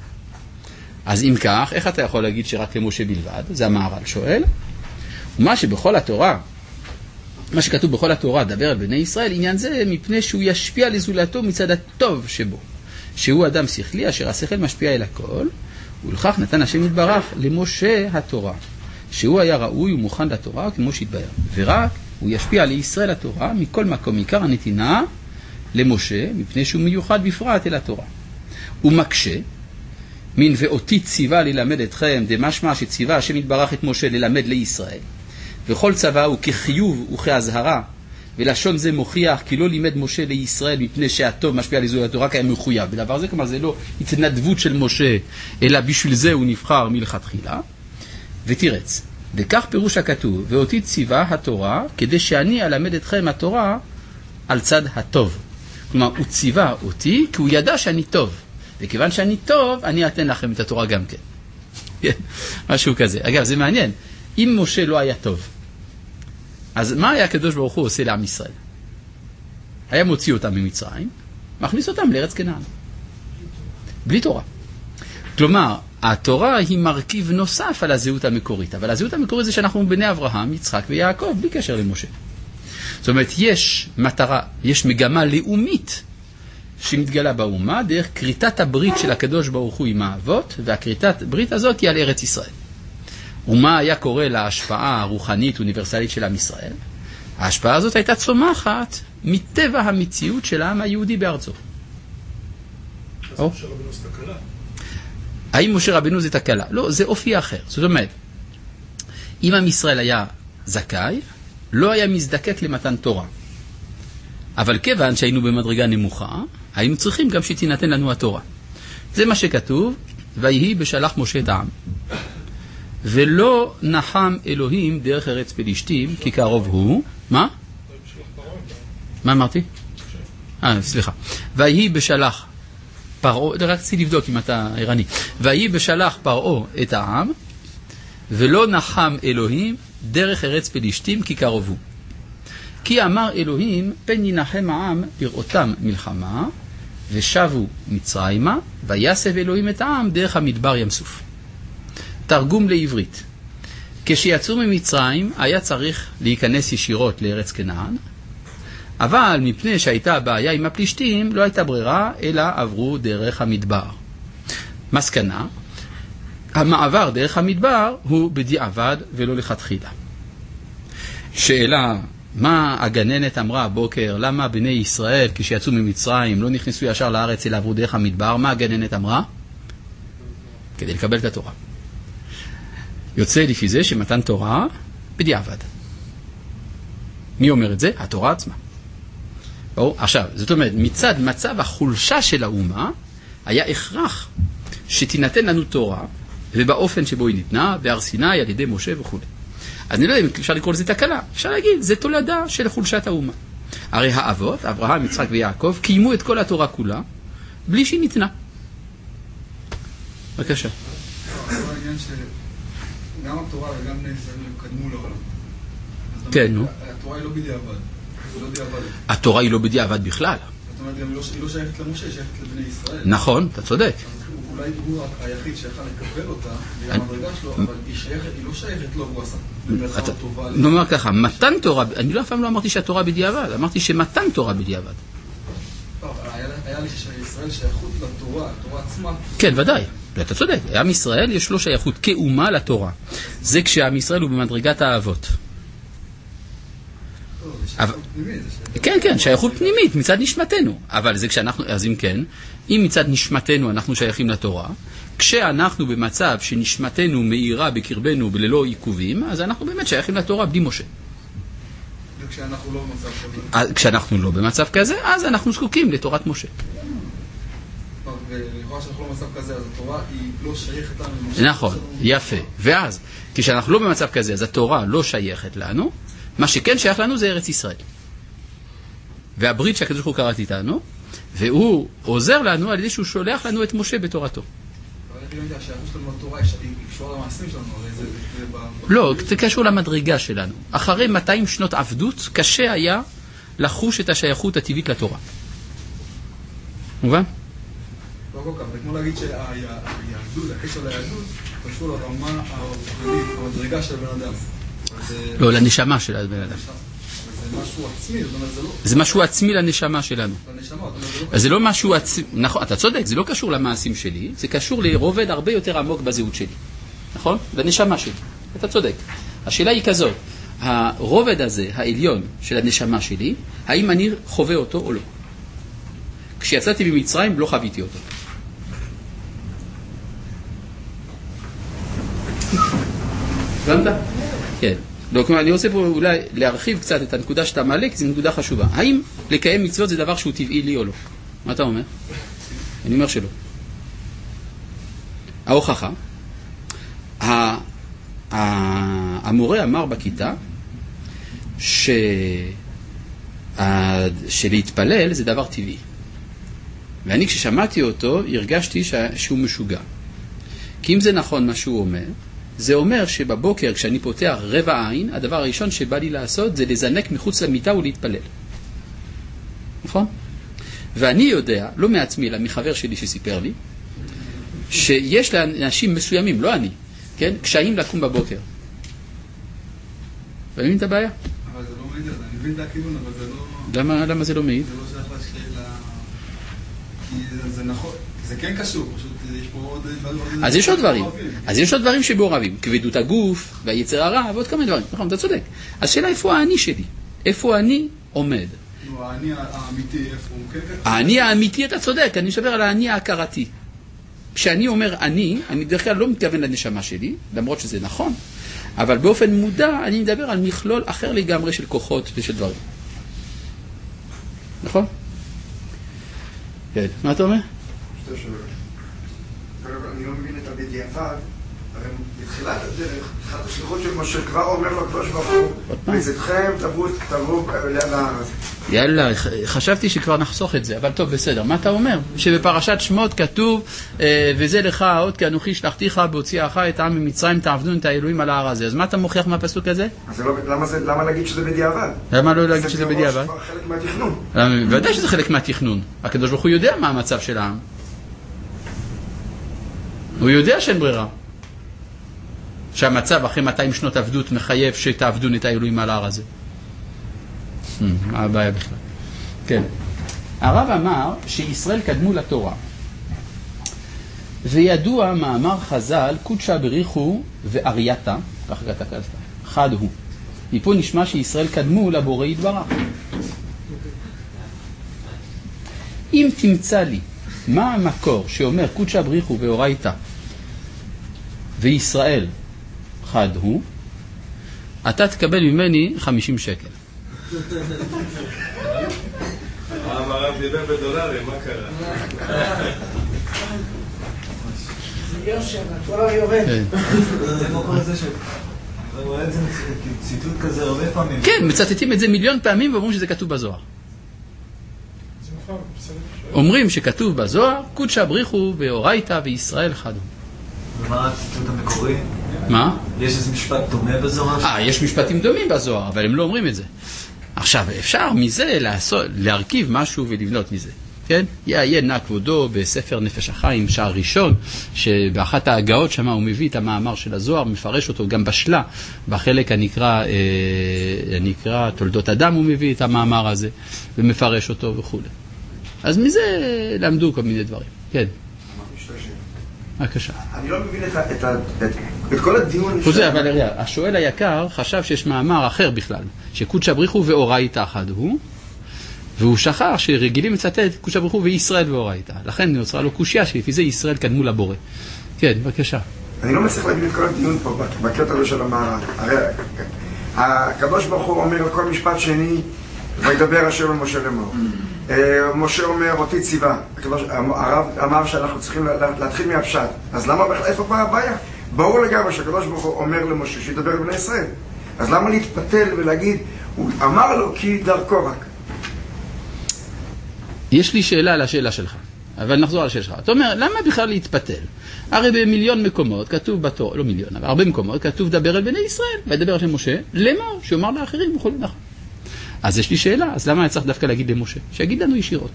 אז אם כך, איך אתה יכול להגיד שרק למשה בלבד? זה המהר"ל שואל. ומה שבכל התורה, מה שכתוב בכל התורה, דבר אל בני ישראל, עניין זה מפני שהוא ישפיע לזולתו מצד הטוב שבו, שהוא אדם שכלי, אשר השכל משפיע אל הכל, ולכך נתן השם יתברך למשה התורה, שהוא היה ראוי ומוכן לתורה כמו שהתבהר. ורק הוא ישפיע לישראל התורה מכל מקום, עיקר הנתינה למשה, מפני שהוא מיוחד בפרט אל התורה. הוא מקשה, מן ואותי ציווה ללמד אתכם, דמשמע שציווה השם יתברך את משה ללמד לישראל. וכל צבא הוא כחיוב וכהזהרה, ולשון זה מוכיח כי לא לימד משה לישראל מפני שהטוב משפיע לזולתו, רק היה מחויב. בדבר זה כלומר זה לא התנדבות של משה, אלא בשביל זה הוא נבחר מלכתחילה. ותירץ, וכך פירוש הכתוב, ואותי ציווה התורה, כדי שאני אלמד אתכם התורה על צד הטוב. כלומר, הוא ציווה אותי, כי הוא ידע שאני טוב. וכיוון שאני טוב, אני אתן לכם את התורה גם כן. משהו כזה. אגב, זה מעניין. אם משה לא היה טוב, אז מה היה הקדוש ברוך הוא עושה לעם ישראל? היה מוציא אותם ממצרים, מכניס אותם לארץ כנען. בלי תורה. כלומר, התורה היא מרכיב נוסף על הזהות המקורית, אבל הזהות המקורית זה שאנחנו בני אברהם, יצחק ויעקב, בלי קשר למשה. זאת אומרת, יש מטרה, יש מגמה לאומית שמתגלה באומה דרך קריטת הברית של הקדוש ברוך הוא עם האבות, והקריטת ברית הזאת היא על ארץ ישראל. ומה היה קורה להשפעה הרוחנית אוניברסלית של עם ישראל? ההשפעה הזאת הייתה צומחת מטבע המציאות של העם היהודי בארצו. האם משה רבנו זה תקלה? לא, זה אופי אחר. זאת אומרת, אם עם ישראל היה זכאי, לא היה מזדקק למתן תורה. אבל כיוון שהיינו במדרגה נמוכה, היינו צריכים גם שתינתן לנו התורה. זה מה שכתוב, ויהי בשלח משה את העם. ולא נחם אלוהים דרך ארץ פלישתים, כי קרוב הוא. מה? מה אמרתי? אה, סליחה. ויהי בשלח פרעה, רק רציתי לבדוק אם אתה ערני. ויהי בשלח פרעה את העם, ולא נחם אלוהים דרך ארץ פלישתים, כי קרוב הוא. כי אמר אלוהים, פן ינחם העם בראותם מלחמה, ושבו מצרימה, ויסב אלוהים את העם דרך המדבר ים סוף. תרגום לעברית. כשיצאו ממצרים היה צריך להיכנס ישירות לארץ כנען, אבל מפני שהייתה בעיה עם הפלישתים לא הייתה ברירה אלא עברו דרך המדבר. מסקנה, המעבר דרך המדבר הוא בדיעבד ולא לכתחילה. שאלה, מה הגננת אמרה הבוקר, למה בני ישראל כשיצאו ממצרים לא נכנסו ישר לארץ אלא עברו דרך המדבר? מה הגננת אמרה? כדי לקבל את התורה. יוצא לפי זה שמתן תורה בדיעבד. מי אומר את זה? התורה עצמה. או, עכשיו, זאת אומרת, מצד מצב החולשה של האומה, היה הכרח שתינתן לנו תורה, ובאופן שבו היא ניתנה, בהר סיני על ידי משה וכו'. אז אני לא יודע אם אפשר לקרוא לזה תקלה. אפשר להגיד, זה תולדה של חולשת האומה. הרי האבות, אברהם, יצחק ויעקב, קיימו את כל התורה כולה, בלי שהיא ניתנה. בבקשה. גם התורה וגם בני ישראל קדמו לעולם. כן, נו. התורה היא לא בדיעבד. התורה היא לא בדיעבד בכלל. זאת אומרת, היא לא שייכת למשה, היא שייכת לבני ישראל. נכון, אתה צודק. אולי הוא היחיד שיכל לקבל אותה, בגלל המדרגה שלו, אבל היא לא שייכת לו, הוא עשה במרכאות טובה. נאמר ככה, מתן תורה, אני לא אף פעם לא אמרתי שהתורה בדיעבד, אמרתי שמתן תורה בדיעבד. היה לי שישראל שייכות לתורה, התורה עצמה. כן, ודאי. אתה צודק, עם ישראל יש לו שייכות כאומה לתורה. זה כשעם ישראל הוא במדרגת האבות. כן, כן, שייכות פנימית מצד נשמתנו. אבל זה כשאנחנו, אז אם כן, אם מצד נשמתנו אנחנו שייכים לתורה, כשאנחנו במצב שנשמתנו מאירה בקרבנו בללא עיכובים, אז אנחנו באמת שייכים לתורה בלי משה. וכשאנחנו לא במצב כזה? כשאנחנו לא במצב כזה, אז אנחנו זקוקים לתורת משה. ולכאורה שאנחנו לא במצב כזה, אז התורה היא לא שייכת לנו. נכון, יפה. ואז, כשאנחנו לא במצב כזה, אז התורה לא שייכת לנו, מה שכן שייך לנו זה ארץ ישראל. והברית שהקדוש ברוך הוא כרת איתנו, והוא עוזר לנו על ידי שהוא שולח לנו את משה בתורתו. לא, זה קשור למדרגה שלנו. אחרי מאתיים שנות עבדות, קשה היה לחוש את השייכות הטבעית לתורה. מובן? לא כל כך, זה כמו להגיד שהיהדות, הקשר ליהדות, קשור לרמה הרוחנית, המדרגה של הבן אדם. לא, לנשמה של הבן אדם. זה משהו עצמי, זאת אומרת, זה לא... זה משהו עצמי לנשמה שלנו. לנשמה, זאת אומרת, אז זה לא משהו עצמי, נכון, אתה צודק, זה לא קשור למעשים שלי, זה קשור לרובד הרבה יותר עמוק בזהות שלי. נכון? לנשמה שלי. אתה צודק. השאלה היא כזאת, הרובד הזה, העליון של הנשמה שלי, האם אני חווה אותו או לא? כשיצאתי במצרים לא חוויתי אותו. הבנת? כן. לא, כלומר, אני רוצה פה אולי להרחיב קצת את הנקודה שאתה מעלה, כי זו נקודה חשובה. האם לקיים מצוות זה דבר שהוא טבעי לי או לא? מה אתה אומר? אני אומר שלא. ההוכחה, המורה אמר בכיתה ש... שלהתפלל זה דבר טבעי. ואני כששמעתי אותו הרגשתי שהוא משוגע. כי אם זה נכון מה שהוא אומר, זה אומר שבבוקר כשאני פותח רבע עין, הדבר הראשון שבא לי לעשות זה לזנק מחוץ למיטה ולהתפלל. נכון? ואני יודע, לא מעצמי אלא מחבר שלי שסיפר לי, שיש לאנשים מסוימים, לא אני, כן? קשיים לקום בבוקר. אתה מבין את הבעיה? אבל זה לא מעיד, אני מבין את הכיוון, אבל זה לא... למה, למה זה לא מעיד? זה לא שייך לשאלה... כי זה נכון, זה כן קשור, פשוט יש פה עוד דברים... אז יש עוד דברים, אז יש עוד דברים שמעורבים, כבדות הגוף והיצר הרע ועוד כמה דברים, נכון, אתה צודק. אז שאלה איפה האני שלי? איפה אני עומד? נו, האני האמיתי, איפה הוא? כן, כן. האני האמיתי, אתה צודק, אני מדבר על האני ההכרתי. כשאני אומר אני, אני בדרך כלל לא מתכוון לנשמה שלי, למרות שזה נכון, אבל באופן מודע אני מדבר על מכלול אחר לגמרי של כוחות ושל דברים. נכון? כן, מה אתה אומר? שתי שאלות. אני לא מבין את הבדיעבד, הרי בתחילת הדרך, אחת השליחות של משה כבר אומר לו הקדוש ברוך הוא, בצאתכם תבואו תבואו לארץ. יאללה, חשבתי שכבר נחסוך את זה, אבל טוב, בסדר. מה אתה אומר? שבפרשת שמות כתוב, וזה לך האות כי אנוכי שלחתיך בהוציאך את העם ממצרים, תעבדו את האלוהים על ההר הזה. אז מה אתה מוכיח מהפסוק הזה? למה להגיד שזה בדיעבד? למה לא להגיד שזה בדיעבד? זה כבר חלק מהתכנון. ודאי שזה חלק מהתכנון. הקדוש ברוך הוא יודע מה המצב של העם. הוא יודע שאין ברירה. שהמצב אחרי מאתיים שנות עבדות מחייב שתעבדו את האלוהים על ההר הזה. מה הבעיה בכלל? כן. הרב אמר שישראל קדמו לתורה. וידוע מאמר חז"ל, קודשא בריחו וארייתא, כך אתה קלת, חד הוא. מפה נשמע שישראל קדמו לבורא יתברך. אם תמצא לי מה המקור שאומר קודשא בריחו ואורייתא וישראל חד הוא, אתה תקבל ממני חמישים שקל. הרב דיבר בדולרים, מה קרה? זה יושר, הדולר יורד. זה כמו כל זה ש... אני רואה את זה ציטוט כזה הרבה פעמים. כן, מצטטים את זה מיליון פעמים ואומרים שזה כתוב בזוהר. אומרים שכתוב בזוהר, קודשא בריחו ואורייתא וישראל חד הוא. ומה הציטוט המקורי? מה? יש איזה משפט דומה בזוהר? אה, יש משפטים דומים בזוהר, אבל הם לא אומרים את זה. עכשיו, אפשר מזה לעשות, להרכיב משהו ולבנות מזה. כן? יעיין נא כבודו בספר נפש החיים, שער ראשון, שבאחת ההגאות שמה הוא מביא את המאמר של הזוהר, מפרש אותו גם בשלה, בחלק הנקרא, אה, הנקרא תולדות אדם הוא מביא את המאמר הזה, ומפרש אותו וכו'. אז מזה למדו כל מיני דברים. כן. בבקשה. אני לא מבין את, את, את, את כל הדיון... חוזה, אבל הריה, השואל היקר חשב שיש מאמר אחר בכלל, שקודשא בריחו ואורייתא חד הוא, והוא שכח שרגילים לצטט קודשא בריחו וישראל ואורייתא. לכן נוצרה לו קושיה שלפי זה ישראל קדמו לבורא. כן, בבקשה. אני לא מצליח להגיד את כל הדיון פה, בקטע הזה של המערה. הרי הקדוש ברוך הוא אומר על כל משפט שני, וידבר השם אל משה לאמור. משה אומר, אותי ציווה. הרב אמר שאנחנו צריכים להתחיל מהפשט. אז למה, איפה באה הבעיה? ברור לגמרי שהקדוש ברוך הוא אומר למשה שידבר לבני ישראל. אז למה להתפתל ולהגיד, הוא אמר לו כי דרכו רק? יש לי שאלה על השאלה שלך, אבל נחזור על השאלה שלך. אתה אומר, למה בכלל להתפתל? הרי במיליון מקומות כתוב בתורה, לא מיליון, אבל הרבה מקומות כתוב דבר אל בני ישראל, וידבר של משה, לאמור, שאומר לאחרים וכל נכון. אז יש לי שאלה, אז למה אני צריך דווקא להגיד למשה? שיגיד לנו ישירות.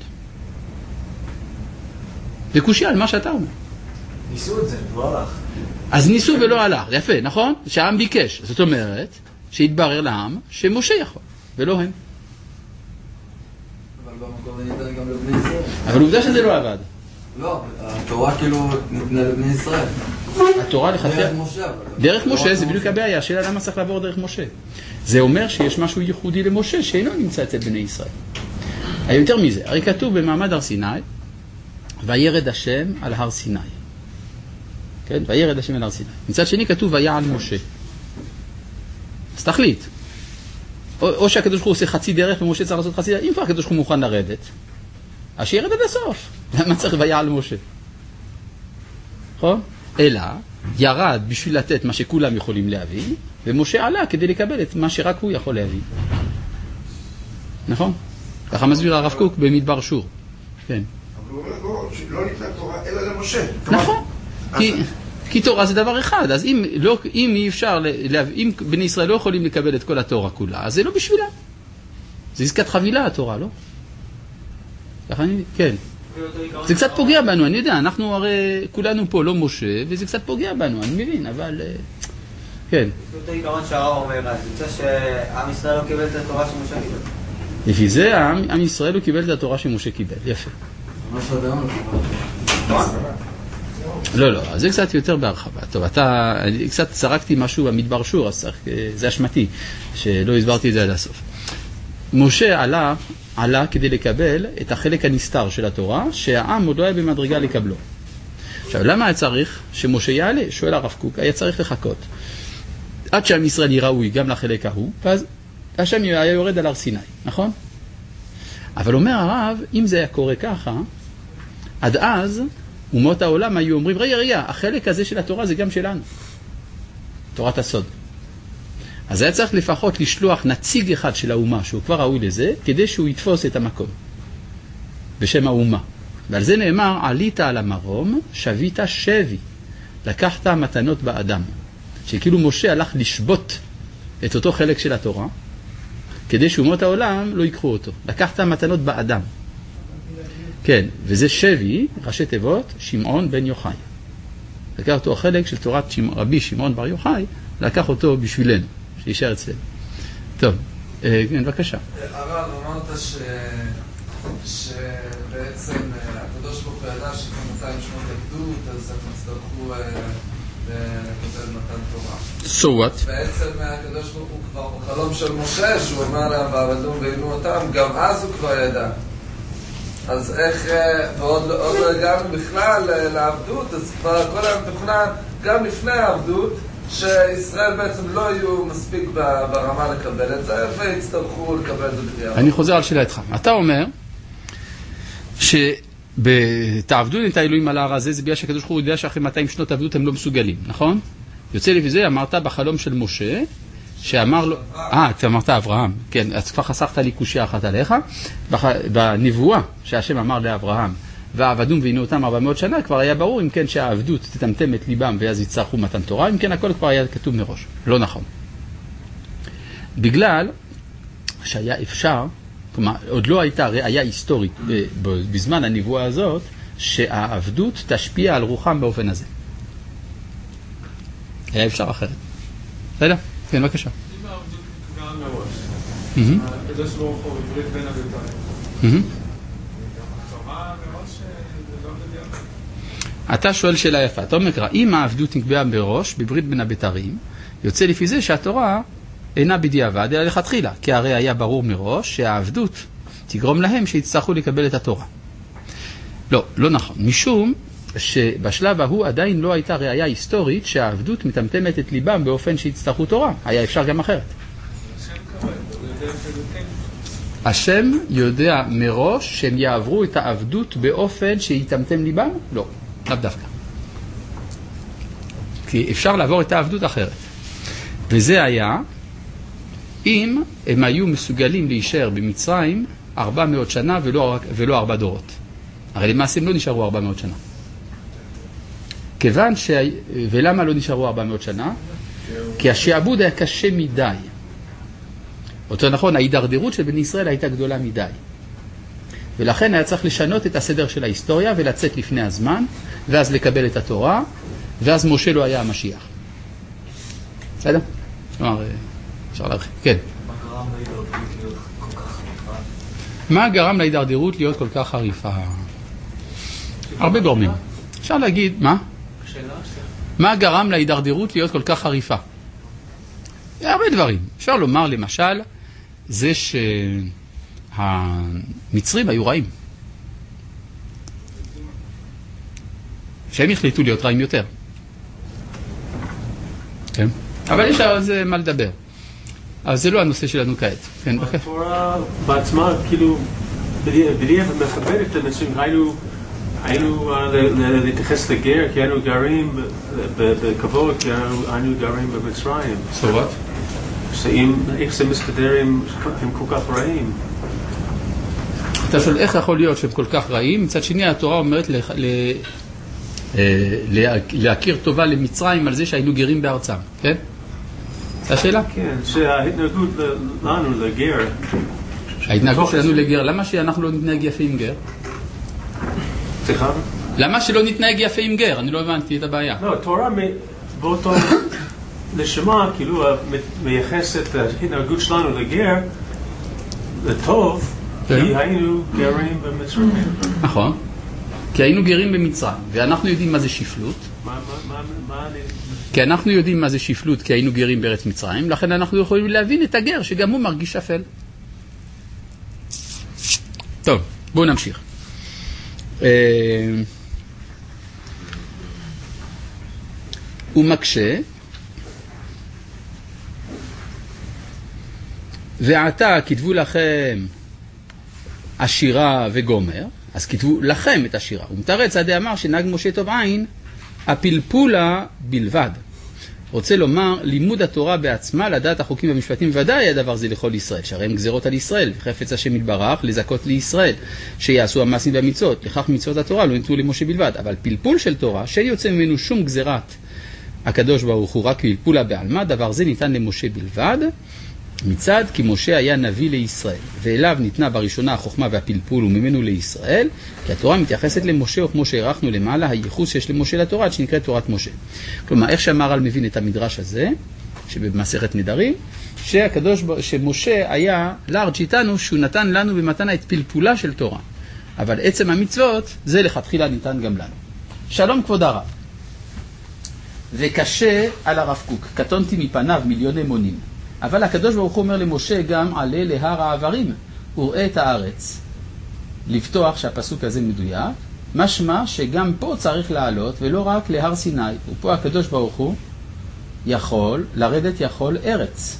וקושיה על מה שאתה אומר. ניסו את זה, לא הלך. אז ניסו ולא הלך, יפה, נכון? שהעם ביקש. זאת אומרת, שהתברר לעם שמשה יכול, ולא הם. אבל במקום זה ניתן גם לבני ישראל. אבל עובדה שזה לא עבד. לא, התורה כאילו ניתנה לבני ישראל. התורה לחפיה... דרך משה. דרך משה, זה בדיוק הבעיה, השאלה למה צריך לעבור דרך משה. זה אומר שיש משהו ייחודי למשה שאינו נמצא אצל בני ישראל. יותר מזה, הרי כתוב במעמד הר סיני, וירד השם על הר סיני. כן? וירד השם על הר סיני. מצד שני כתוב ויעל משה. אז תחליט. או, או שהקדוש ברוך הוא עושה חצי דרך ומשה צריך לעשות חצי דרך. אם כבר הקדוש ברוך הוא מוכן לרדת, אז שירד עד הסוף. למה צריך ויעל משה? נכון? אלא ירד בשביל לתת מה שכולם יכולים להביא, ומשה עלה כדי לקבל את מה שרק הוא יכול להביא. נכון? ככה מסביר הרב קוק במדבר שור. כן. אבל הוא אומר שלא ניתנה תורה אלא למשה. נכון. כי, כי תורה זה דבר אחד. אז אם, לא, אם אי אפשר, אם בני ישראל לא יכולים לקבל את כל התורה כולה, אז זה לא בשבילה. זה עסקת חבילה התורה, לא? ככה אני... כן. זה קצת פוגע בנו, אני יודע, אנחנו הרי כולנו פה לא משה, וזה קצת פוגע בנו, אני מבין, אבל... כן. זה עיקרון שהרב אומר, אז זה שעם ישראל לא קיבל את התורה שמשה קיבל. לפי זה, עם ישראל לא קיבל את התורה שמשה קיבל, יפה. מה שאדם לא לא, לא, זה קצת יותר בהרחבה. טוב, אתה, קצת צרקתי משהו במדבר שור, אז זה אשמתי, שלא הסברתי את זה עד הסוף. משה עלה, עלה כדי לקבל את החלק הנסתר של התורה, שהעם עוד לא היה במדרגה לקבלו. עכשיו, למה היה צריך שמשה יעלה? שואל הרב קוק, היה צריך לחכות. עד שעם ישראל יראוי גם לחלק ההוא, ואז השם היה יורד על הר סיני, נכון? אבל אומר הרב, אם זה היה קורה ככה, עד אז אומות העולם היו אומרים, רגע, רגע, החלק הזה של התורה זה גם שלנו. תורת הסוד. אז היה צריך לפחות לשלוח נציג אחד של האומה, שהוא כבר ראוי לזה, כדי שהוא יתפוס את המקום. בשם האומה. ועל זה נאמר, עלית על המרום, שבית שבי. לקחת מתנות באדם. שכאילו משה הלך לשבות את אותו חלק של התורה, כדי שאומות העולם לא ייקחו אותו. לקחת מתנות באדם. כן, וזה שבי, ראשי תיבות, שמעון בן יוחאי. לקח אותו החלק של תורת רבי שמעון בר יוחאי, לקח אותו בשבילנו, שישאר אצלנו. טוב, כן, בבקשה. הרב, אמרת ש... שבעצם הקדוש ברוך הוא ידע שכבר מאתיים שנות עבדות, אז הם יצטרכו לקבל מתן תורה. So what? בעצם הקדוש ברוך הוא כבר בחלום של משה, שהוא אומר להם, ועבדום ועינו אותם, גם אז הוא כבר ידע. אז איך, ועוד לא הגענו בכלל לעבדות, אז כבר הכל היה מתוכנן גם לפני העבדות, שישראל בעצם לא יהיו מספיק ברמה לקבל את זה, ויצטרכו לקבל את זה בדיוק. אני חוזר על שאלתך. אתה אומר שבתעבדו את האלוהים על ההר הזה, זה בגלל שהקדוש ברוך הוא יודע שאחרי מאתיים שנות עבדות הם לא מסוגלים, נכון? יוצא לפי זה, אמרת בחלום של משה, שאמר לו... אה, אתה אמרת אברהם. כן, אז כבר חסכת לי קושיה אחת עליך. בנבואה שהשם אמר לאברהם, והעבדום ועינו אותם ארבע מאות שנה, כבר היה ברור אם כן שהעבדות תטמטם את ליבם ואז יצטרכו מתן תורה, אם כן הכל כבר היה כתוב מראש. לא נכון. בגלל שהיה אפשר, כלומר, עוד לא הייתה ראיה היסטורית בזמן הנבואה הזאת, שהעבדות תשפיע על רוחם באופן הזה. היה אפשר אחרת. בסדר? כן, בבקשה. אם העבדות נקבעה מראש, הקדוש ברוך הוא עברית בין הבתרים. אתה שואל שאלה יפה. אתה אומר, אם העבדות נקבעה מראש בברית בין הבתרים, יוצא לפי זה שהתורה אינה בדיעבד, אלא לכתחילה, כי הרי היה ברור מראש שהעבדות תגרום להם שיצטרכו לקבל את התורה. לא, לא נכון. משום שבשלב ההוא עדיין לא הייתה ראיה היסטורית שהעבדות מטמטמת את ליבם באופן שיצטרכו תורה. היה אפשר גם אחרת. השם יודע מראש שהם יעברו את העבדות באופן שיתמתם ליבם? לא, לאו דווקא. כי אפשר לעבור את העבדות אחרת. וזה היה אם הם היו מסוגלים להישאר במצרים ארבע מאות שנה ולא, ולא ארבע דורות. הרי למעשה הם לא נשארו ארבע מאות שנה. כיוון ש... ולמה לא נשארו ארבע מאות שנה? כי השעבוד היה קשה מדי. אותו נכון, ההידרדרות של בני ישראל הייתה גדולה מדי. ולכן היה צריך לשנות את הסדר של ההיסטוריה ולצאת לפני הזמן, ואז לקבל את התורה, ואז משה לא היה המשיח. בסדר? כלומר, אפשר להרחיב. כן. מה גרם להידרדרות להיות כל כך חריפה? הרבה גורמים. אפשר להגיד, מה? מה גרם להידרדרות להיות כל כך חריפה? הרבה דברים. אפשר לומר למשל, זה שהמצרים היו רעים. שהם החליטו להיות רעים יותר. כן? אבל יש על זה מה לדבר. אבל זה לא הנושא שלנו כעת. כן, בכלל. התורה בעצמה, כאילו, בדיוק מכבד את המצרים, היינו, היינו להתייחס לגר, כי היינו גרים בכבוד, כי היינו גרים במצרים. So what? איך זה מסתדר אם הם כל כך רעים? אתה שואל איך יכול להיות שהם כל כך רעים? מצד שני התורה אומרת ל... להכיר טובה למצרים על זה שהיינו גרים בארצם, כן? זו השאלה? כן, שההתנהגות לנו לגר. ההתנהגות שלנו לגר, למה שאנחנו לא נתנהג יפה עם גר? סליחה? למה שלא נתנהג יפה עם גר? אני לא הבנתי את הבעיה. לא, תורה באותו נשמה, כאילו, מייחס את ההתנהגות שלנו לגר, לטוב, כי היינו גרים במצרים. נכון. כי היינו גרים במצרים, ואנחנו יודעים מה זה שפלות. מה, מה, מה אני... כי אנחנו יודעים מה זה שפלות, כי היינו גרים בארץ מצרים, לכן אנחנו יכולים להבין את הגר, שגם הוא מרגיש שפל. טוב, בואו נמשיך. הוא מקשה, ועתה כתבו לכם עשירה וגומר, אז כתבו לכם את השירה. הוא מתרץ, עדי אמר שנהג משה טוב עין, הפלפולה בלבד. רוצה לומר, לימוד התורה בעצמה, לדעת החוקים והמשפטים, ודאי הדבר זה לכל ישראל, שהרי הם גזירות על ישראל, וחפץ השם יתברך, לזכות לישראל, שיעשו המעשים והמצוות, לכך מצוות התורה לא ניתנו למשה בלבד. אבל פלפול של תורה, שיוצא ממנו שום גזירת הקדוש ברוך הוא, רק פלפולה בעלמא, דבר זה ניתן למשה בלבד, מצד כי משה היה נביא לישראל, ואליו ניתנה בראשונה החוכמה והפלפול וממנו לישראל, כי התורה מתייחסת למשה, או כמו שהערכנו למעלה, הייחוס שיש למשה לתורה, שנקראת תורת משה. כלומר, איך שהמהר"ל מבין את המדרש הזה, שבמסכת נדרים, שהקדוש, שמשה היה לארג' איתנו, שהוא נתן לנו במתנה את פלפולה של תורה. אבל עצם המצוות, זה לכתחילה ניתן גם לנו. שלום כבוד הרב. וקשה על הרב קוק, קטונתי מפניו מיליוני מונים. אבל הקדוש ברוך הוא אומר למשה גם עלה להר העברים וראה את הארץ. לפתוח שהפסוק הזה מדויק, משמע שגם פה צריך לעלות ולא רק להר סיני. ופה הקדוש ברוך הוא יכול, לרדת יכול ארץ.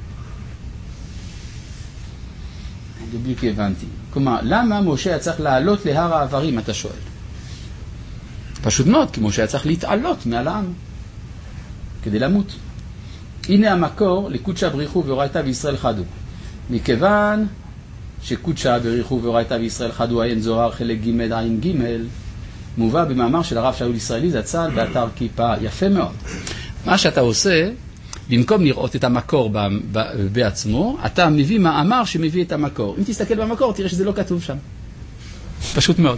בדיוק הבנתי. כלומר, למה משה היה צריך לעלות להר העברים, אתה שואל? פשוט מאוד, כי משה היה צריך להתעלות מעל העם כדי למות. הנה המקור לקודשה בריחו ואורייתא וישראל חדו. מכיוון שקודשה בריחו ואורייתא וישראל חדו עין זוהר חלק ג' עין ג' מובא במאמר של הרב שאול ישראלי זצ"ל באתר כיפה. יפה מאוד. מה שאתה עושה, במקום לראות את המקור ב- ב- בעצמו, אתה מביא מאמר שמביא את המקור. אם תסתכל במקור תראה שזה לא כתוב שם. פשוט מאוד.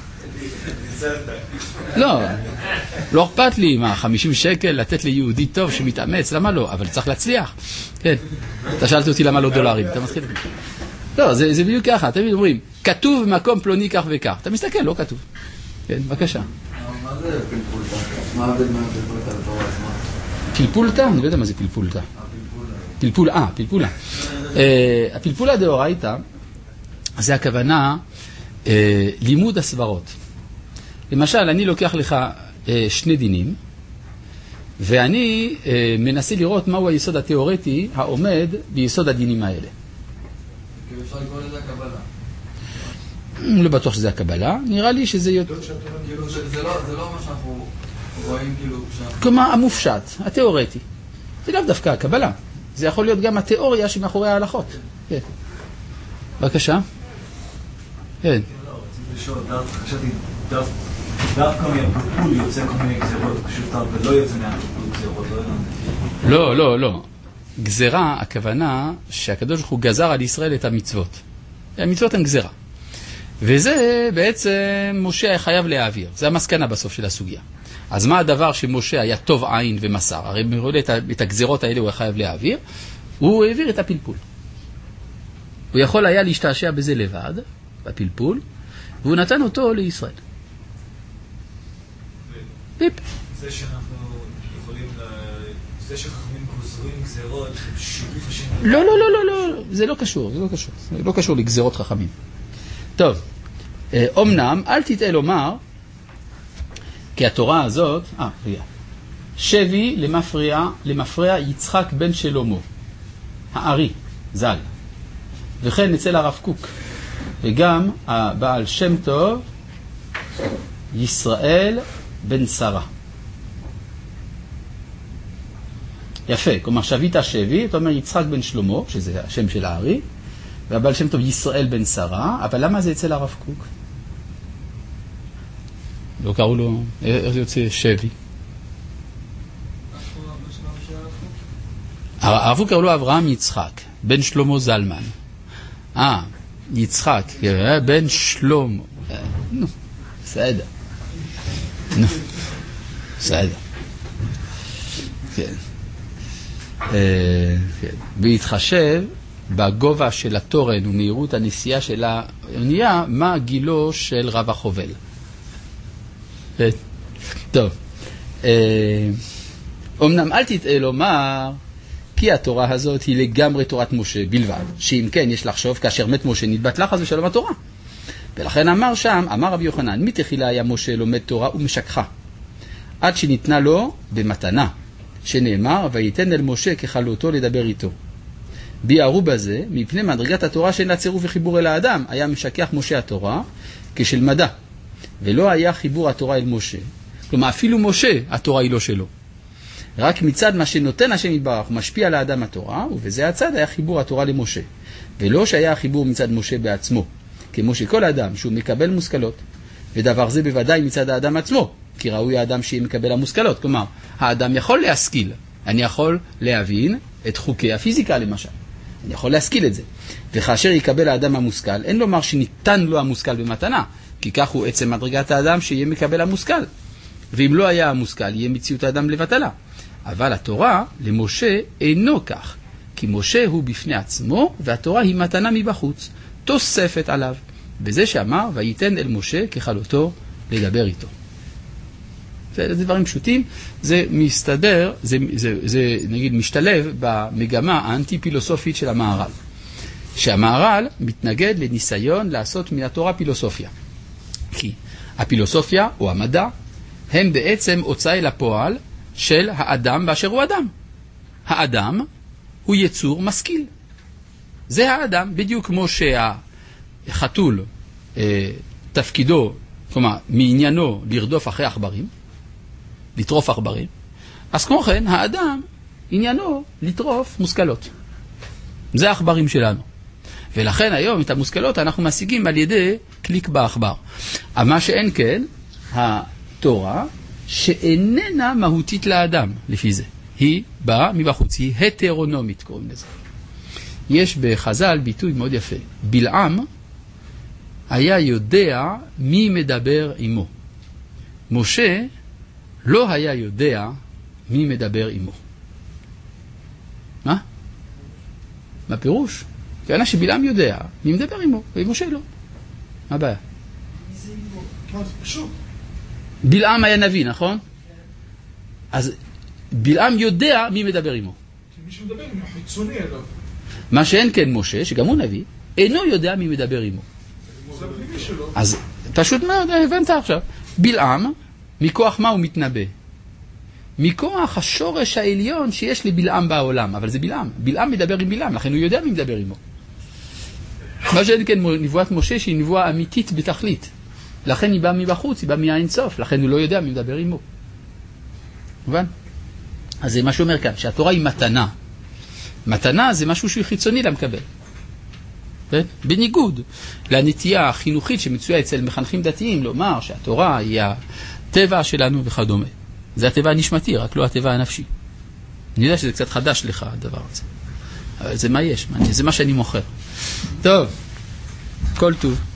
לא, לא אכפת לי מה, חמישים שקל לתת ליהודי טוב שמתאמץ, למה לא? אבל צריך להצליח. כן, אתה שאלת אותי למה לא דולרים, אתה מתחיל. לא, זה, זה בדיוק ככה, תמיד אומרים, כתוב במקום פלוני כך וכך. אתה מסתכל, לא כתוב. כן, בבקשה. מה זה פלפולתא? מה הבן מה פלפולתא לתורה עצמה? פלפולתא? אני לא יודע מה זה פלפולתא. פלפול, אה, פלפולה. הפלפולה דאורייתא, זה הכוונה לימוד הסברות. למשל, אני לוקח לך אה, שני דינים, ואני אה, מנסה לראות מהו היסוד התיאורטי העומד ביסוד הדינים האלה. כאילו אפשר לקרוא לזה לא בטוח שזה הקבלה, נראה לי שזה יותר... כאילו, זה לא מה שאנחנו רואים, כאילו... כלומר, המופשט, התיאורטי. זה לאו דווקא הקבלה. זה יכול להיות גם התיאוריה שמאחורי ההלכות. כן. בבקשה. כן. חשבתי, דווקא מהפלפול יוצא כל מיני גזירות פשוטות ולא יוצא מהפלפול גזירות, לא לא, לא, לא. גזירה, הכוונה שהקדוש ברוך הוא גזר על ישראל את המצוות. המצוות הן גזירה. וזה בעצם משה היה חייב להעביר. זה המסקנה בסוף של הסוגיה. אז מה הדבר שמשה היה טוב עין ומסר? הרי מראה את הגזירות האלה הוא היה חייב להעביר. הוא העביר את הפלפול. הוא יכול היה להשתעשע בזה לבד, בפלפול, והוא נתן אותו לישראל. פיפ. זה שאנחנו יכולים, זה שחכמים גוזרים גזירות, שיתוף השני... לא, לא, לא, לא, לא, זה לא קשור, זה לא קשור. זה לא קשור לגזירות חכמים. טוב, אומנם, אל תטעה לומר, כי התורה הזאת, אה, רגע, שבי למפריע, למפריע יצחק בן שלמה, הארי, ז"ל. וכן אצל הרב קוק, וגם הבעל שם טוב, ישראל בן שרה. יפה, כלומר שבית שבי, אתה אומר יצחק בן שלמה, שזה השם של הארי, והבעל שם טוב ישראל בן שרה, אבל למה זה אצל הרב קוק? לא קראו לו, איך זה יוצא שבי? הרב קוק קראו לו אברהם יצחק, בן שלמה זלמן. אה, יצחק, בן שלמה. נו, בסדר. נו, בסדר. כן. בהתחשב בגובה של התורן ומהירות הנסיעה של האונייה, מה גילו של רב החובל? טוב. אמנם אל תטעה לומר, כי התורה הזאת היא לגמרי תורת משה בלבד, שאם כן יש לחשוב כאשר מת משה נתבטלה חס ושלום התורה. ולכן אמר שם, אמר רבי יוחנן, מתחילה היה משה לומד תורה ומשכחה, עד שניתנה לו במתנה, שנאמר, ויתן אל משה ככלותו לדבר איתו. ביארו בזה, מפני מדרגת התורה שאין לה צירוף וחיבור אל האדם, היה משכח משה התורה כשל מדע, ולא היה חיבור התורה אל משה. כלומר, אפילו משה, התורה היא לא שלו. רק מצד מה שנותן השם יתברך, משפיע על האדם התורה, ובזה הצד היה חיבור התורה למשה. ולא שהיה החיבור מצד משה בעצמו, כמו שכל האדם שהוא מקבל מושכלות, ודבר זה בוודאי מצד האדם עצמו, כי ראוי האדם שיהיה מקבל המושכלות. כלומר, האדם יכול להשכיל, אני יכול להבין את חוקי הפיזיקה למשל. אני יכול להשכיל את זה. וכאשר יקבל האדם המושכל, אין לומר שניתן לו המושכל במתנה, כי כך הוא עצם מדרגת האדם שיהיה מקבל המושכל. ואם לא היה המושכל, יהיה מציאות האדם לבטלה. אבל התורה למשה אינו כך, כי משה הוא בפני עצמו, והתורה היא מתנה מבחוץ, תוספת עליו. בזה שאמר, ויתן אל משה ככלותו לדבר איתו. זה, זה דברים פשוטים, זה מסתדר, זה, זה, זה נגיד משתלב במגמה האנטי-פילוסופית של המהר"ל. שהמהר"ל מתנגד לניסיון לעשות מן התורה פילוסופיה. כי הפילוסופיה או המדע הם בעצם הוצאה אל הפועל של האדם באשר הוא אדם. האדם הוא יצור משכיל. זה האדם, בדיוק כמו שהחתול אה, תפקידו, כלומר מעניינו לרדוף אחרי עכברים, לטרוף עכברים, אז כמו כן האדם עניינו לטרוף מושכלות. זה העכברים שלנו. ולכן היום את המושכלות אנחנו משיגים על ידי קליק בעכבר. אבל מה שאין כן, התורה שאיננה מהותית לאדם לפי זה. היא באה מבחוץ, היא הטרונומית קוראים לזה. יש בחז"ל ביטוי מאוד יפה. בלעם היה יודע מי מדבר עמו. משה לא היה יודע מי מדבר עמו. מה? מה פירוש? כענה שבלעם יודע מי מדבר עמו, ומשה לא. מה הבעיה? בלעם היה נביא, נכון? אז בלעם יודע מי מדבר עמו. מי שמדבר עמו, חיצוני אליו. מה שאין כן משה, שגם הוא נביא, אינו יודע מי מדבר עמו. זה הפנימי שלו. אז פשוט מאוד, הבנת עכשיו. בלעם, מכוח מה הוא מתנבא? מכוח השורש העליון שיש לבלעם בעולם, אבל זה בלעם. בלעם מדבר עם בלעם, לכן הוא יודע מי מדבר עמו. מה שאין כן נבואת משה שהיא נבואה אמיתית בתכלית. לכן היא באה מבחוץ, היא באה מהאין סוף, לכן הוא לא יודע מי מדבר עמו. מובן? אז זה מה שאומר כאן, שהתורה היא מתנה. מתנה זה משהו שהוא חיצוני למקבל. בניגוד לנטייה החינוכית שמצויה אצל מחנכים דתיים, לומר שהתורה היא הטבע שלנו וכדומה. זה הטבע הנשמתי, רק לא הטבע הנפשי. אני יודע שזה קצת חדש לך, הדבר הזה. אבל זה מה יש, זה מה שאני מוכר. טוב, כל טוב.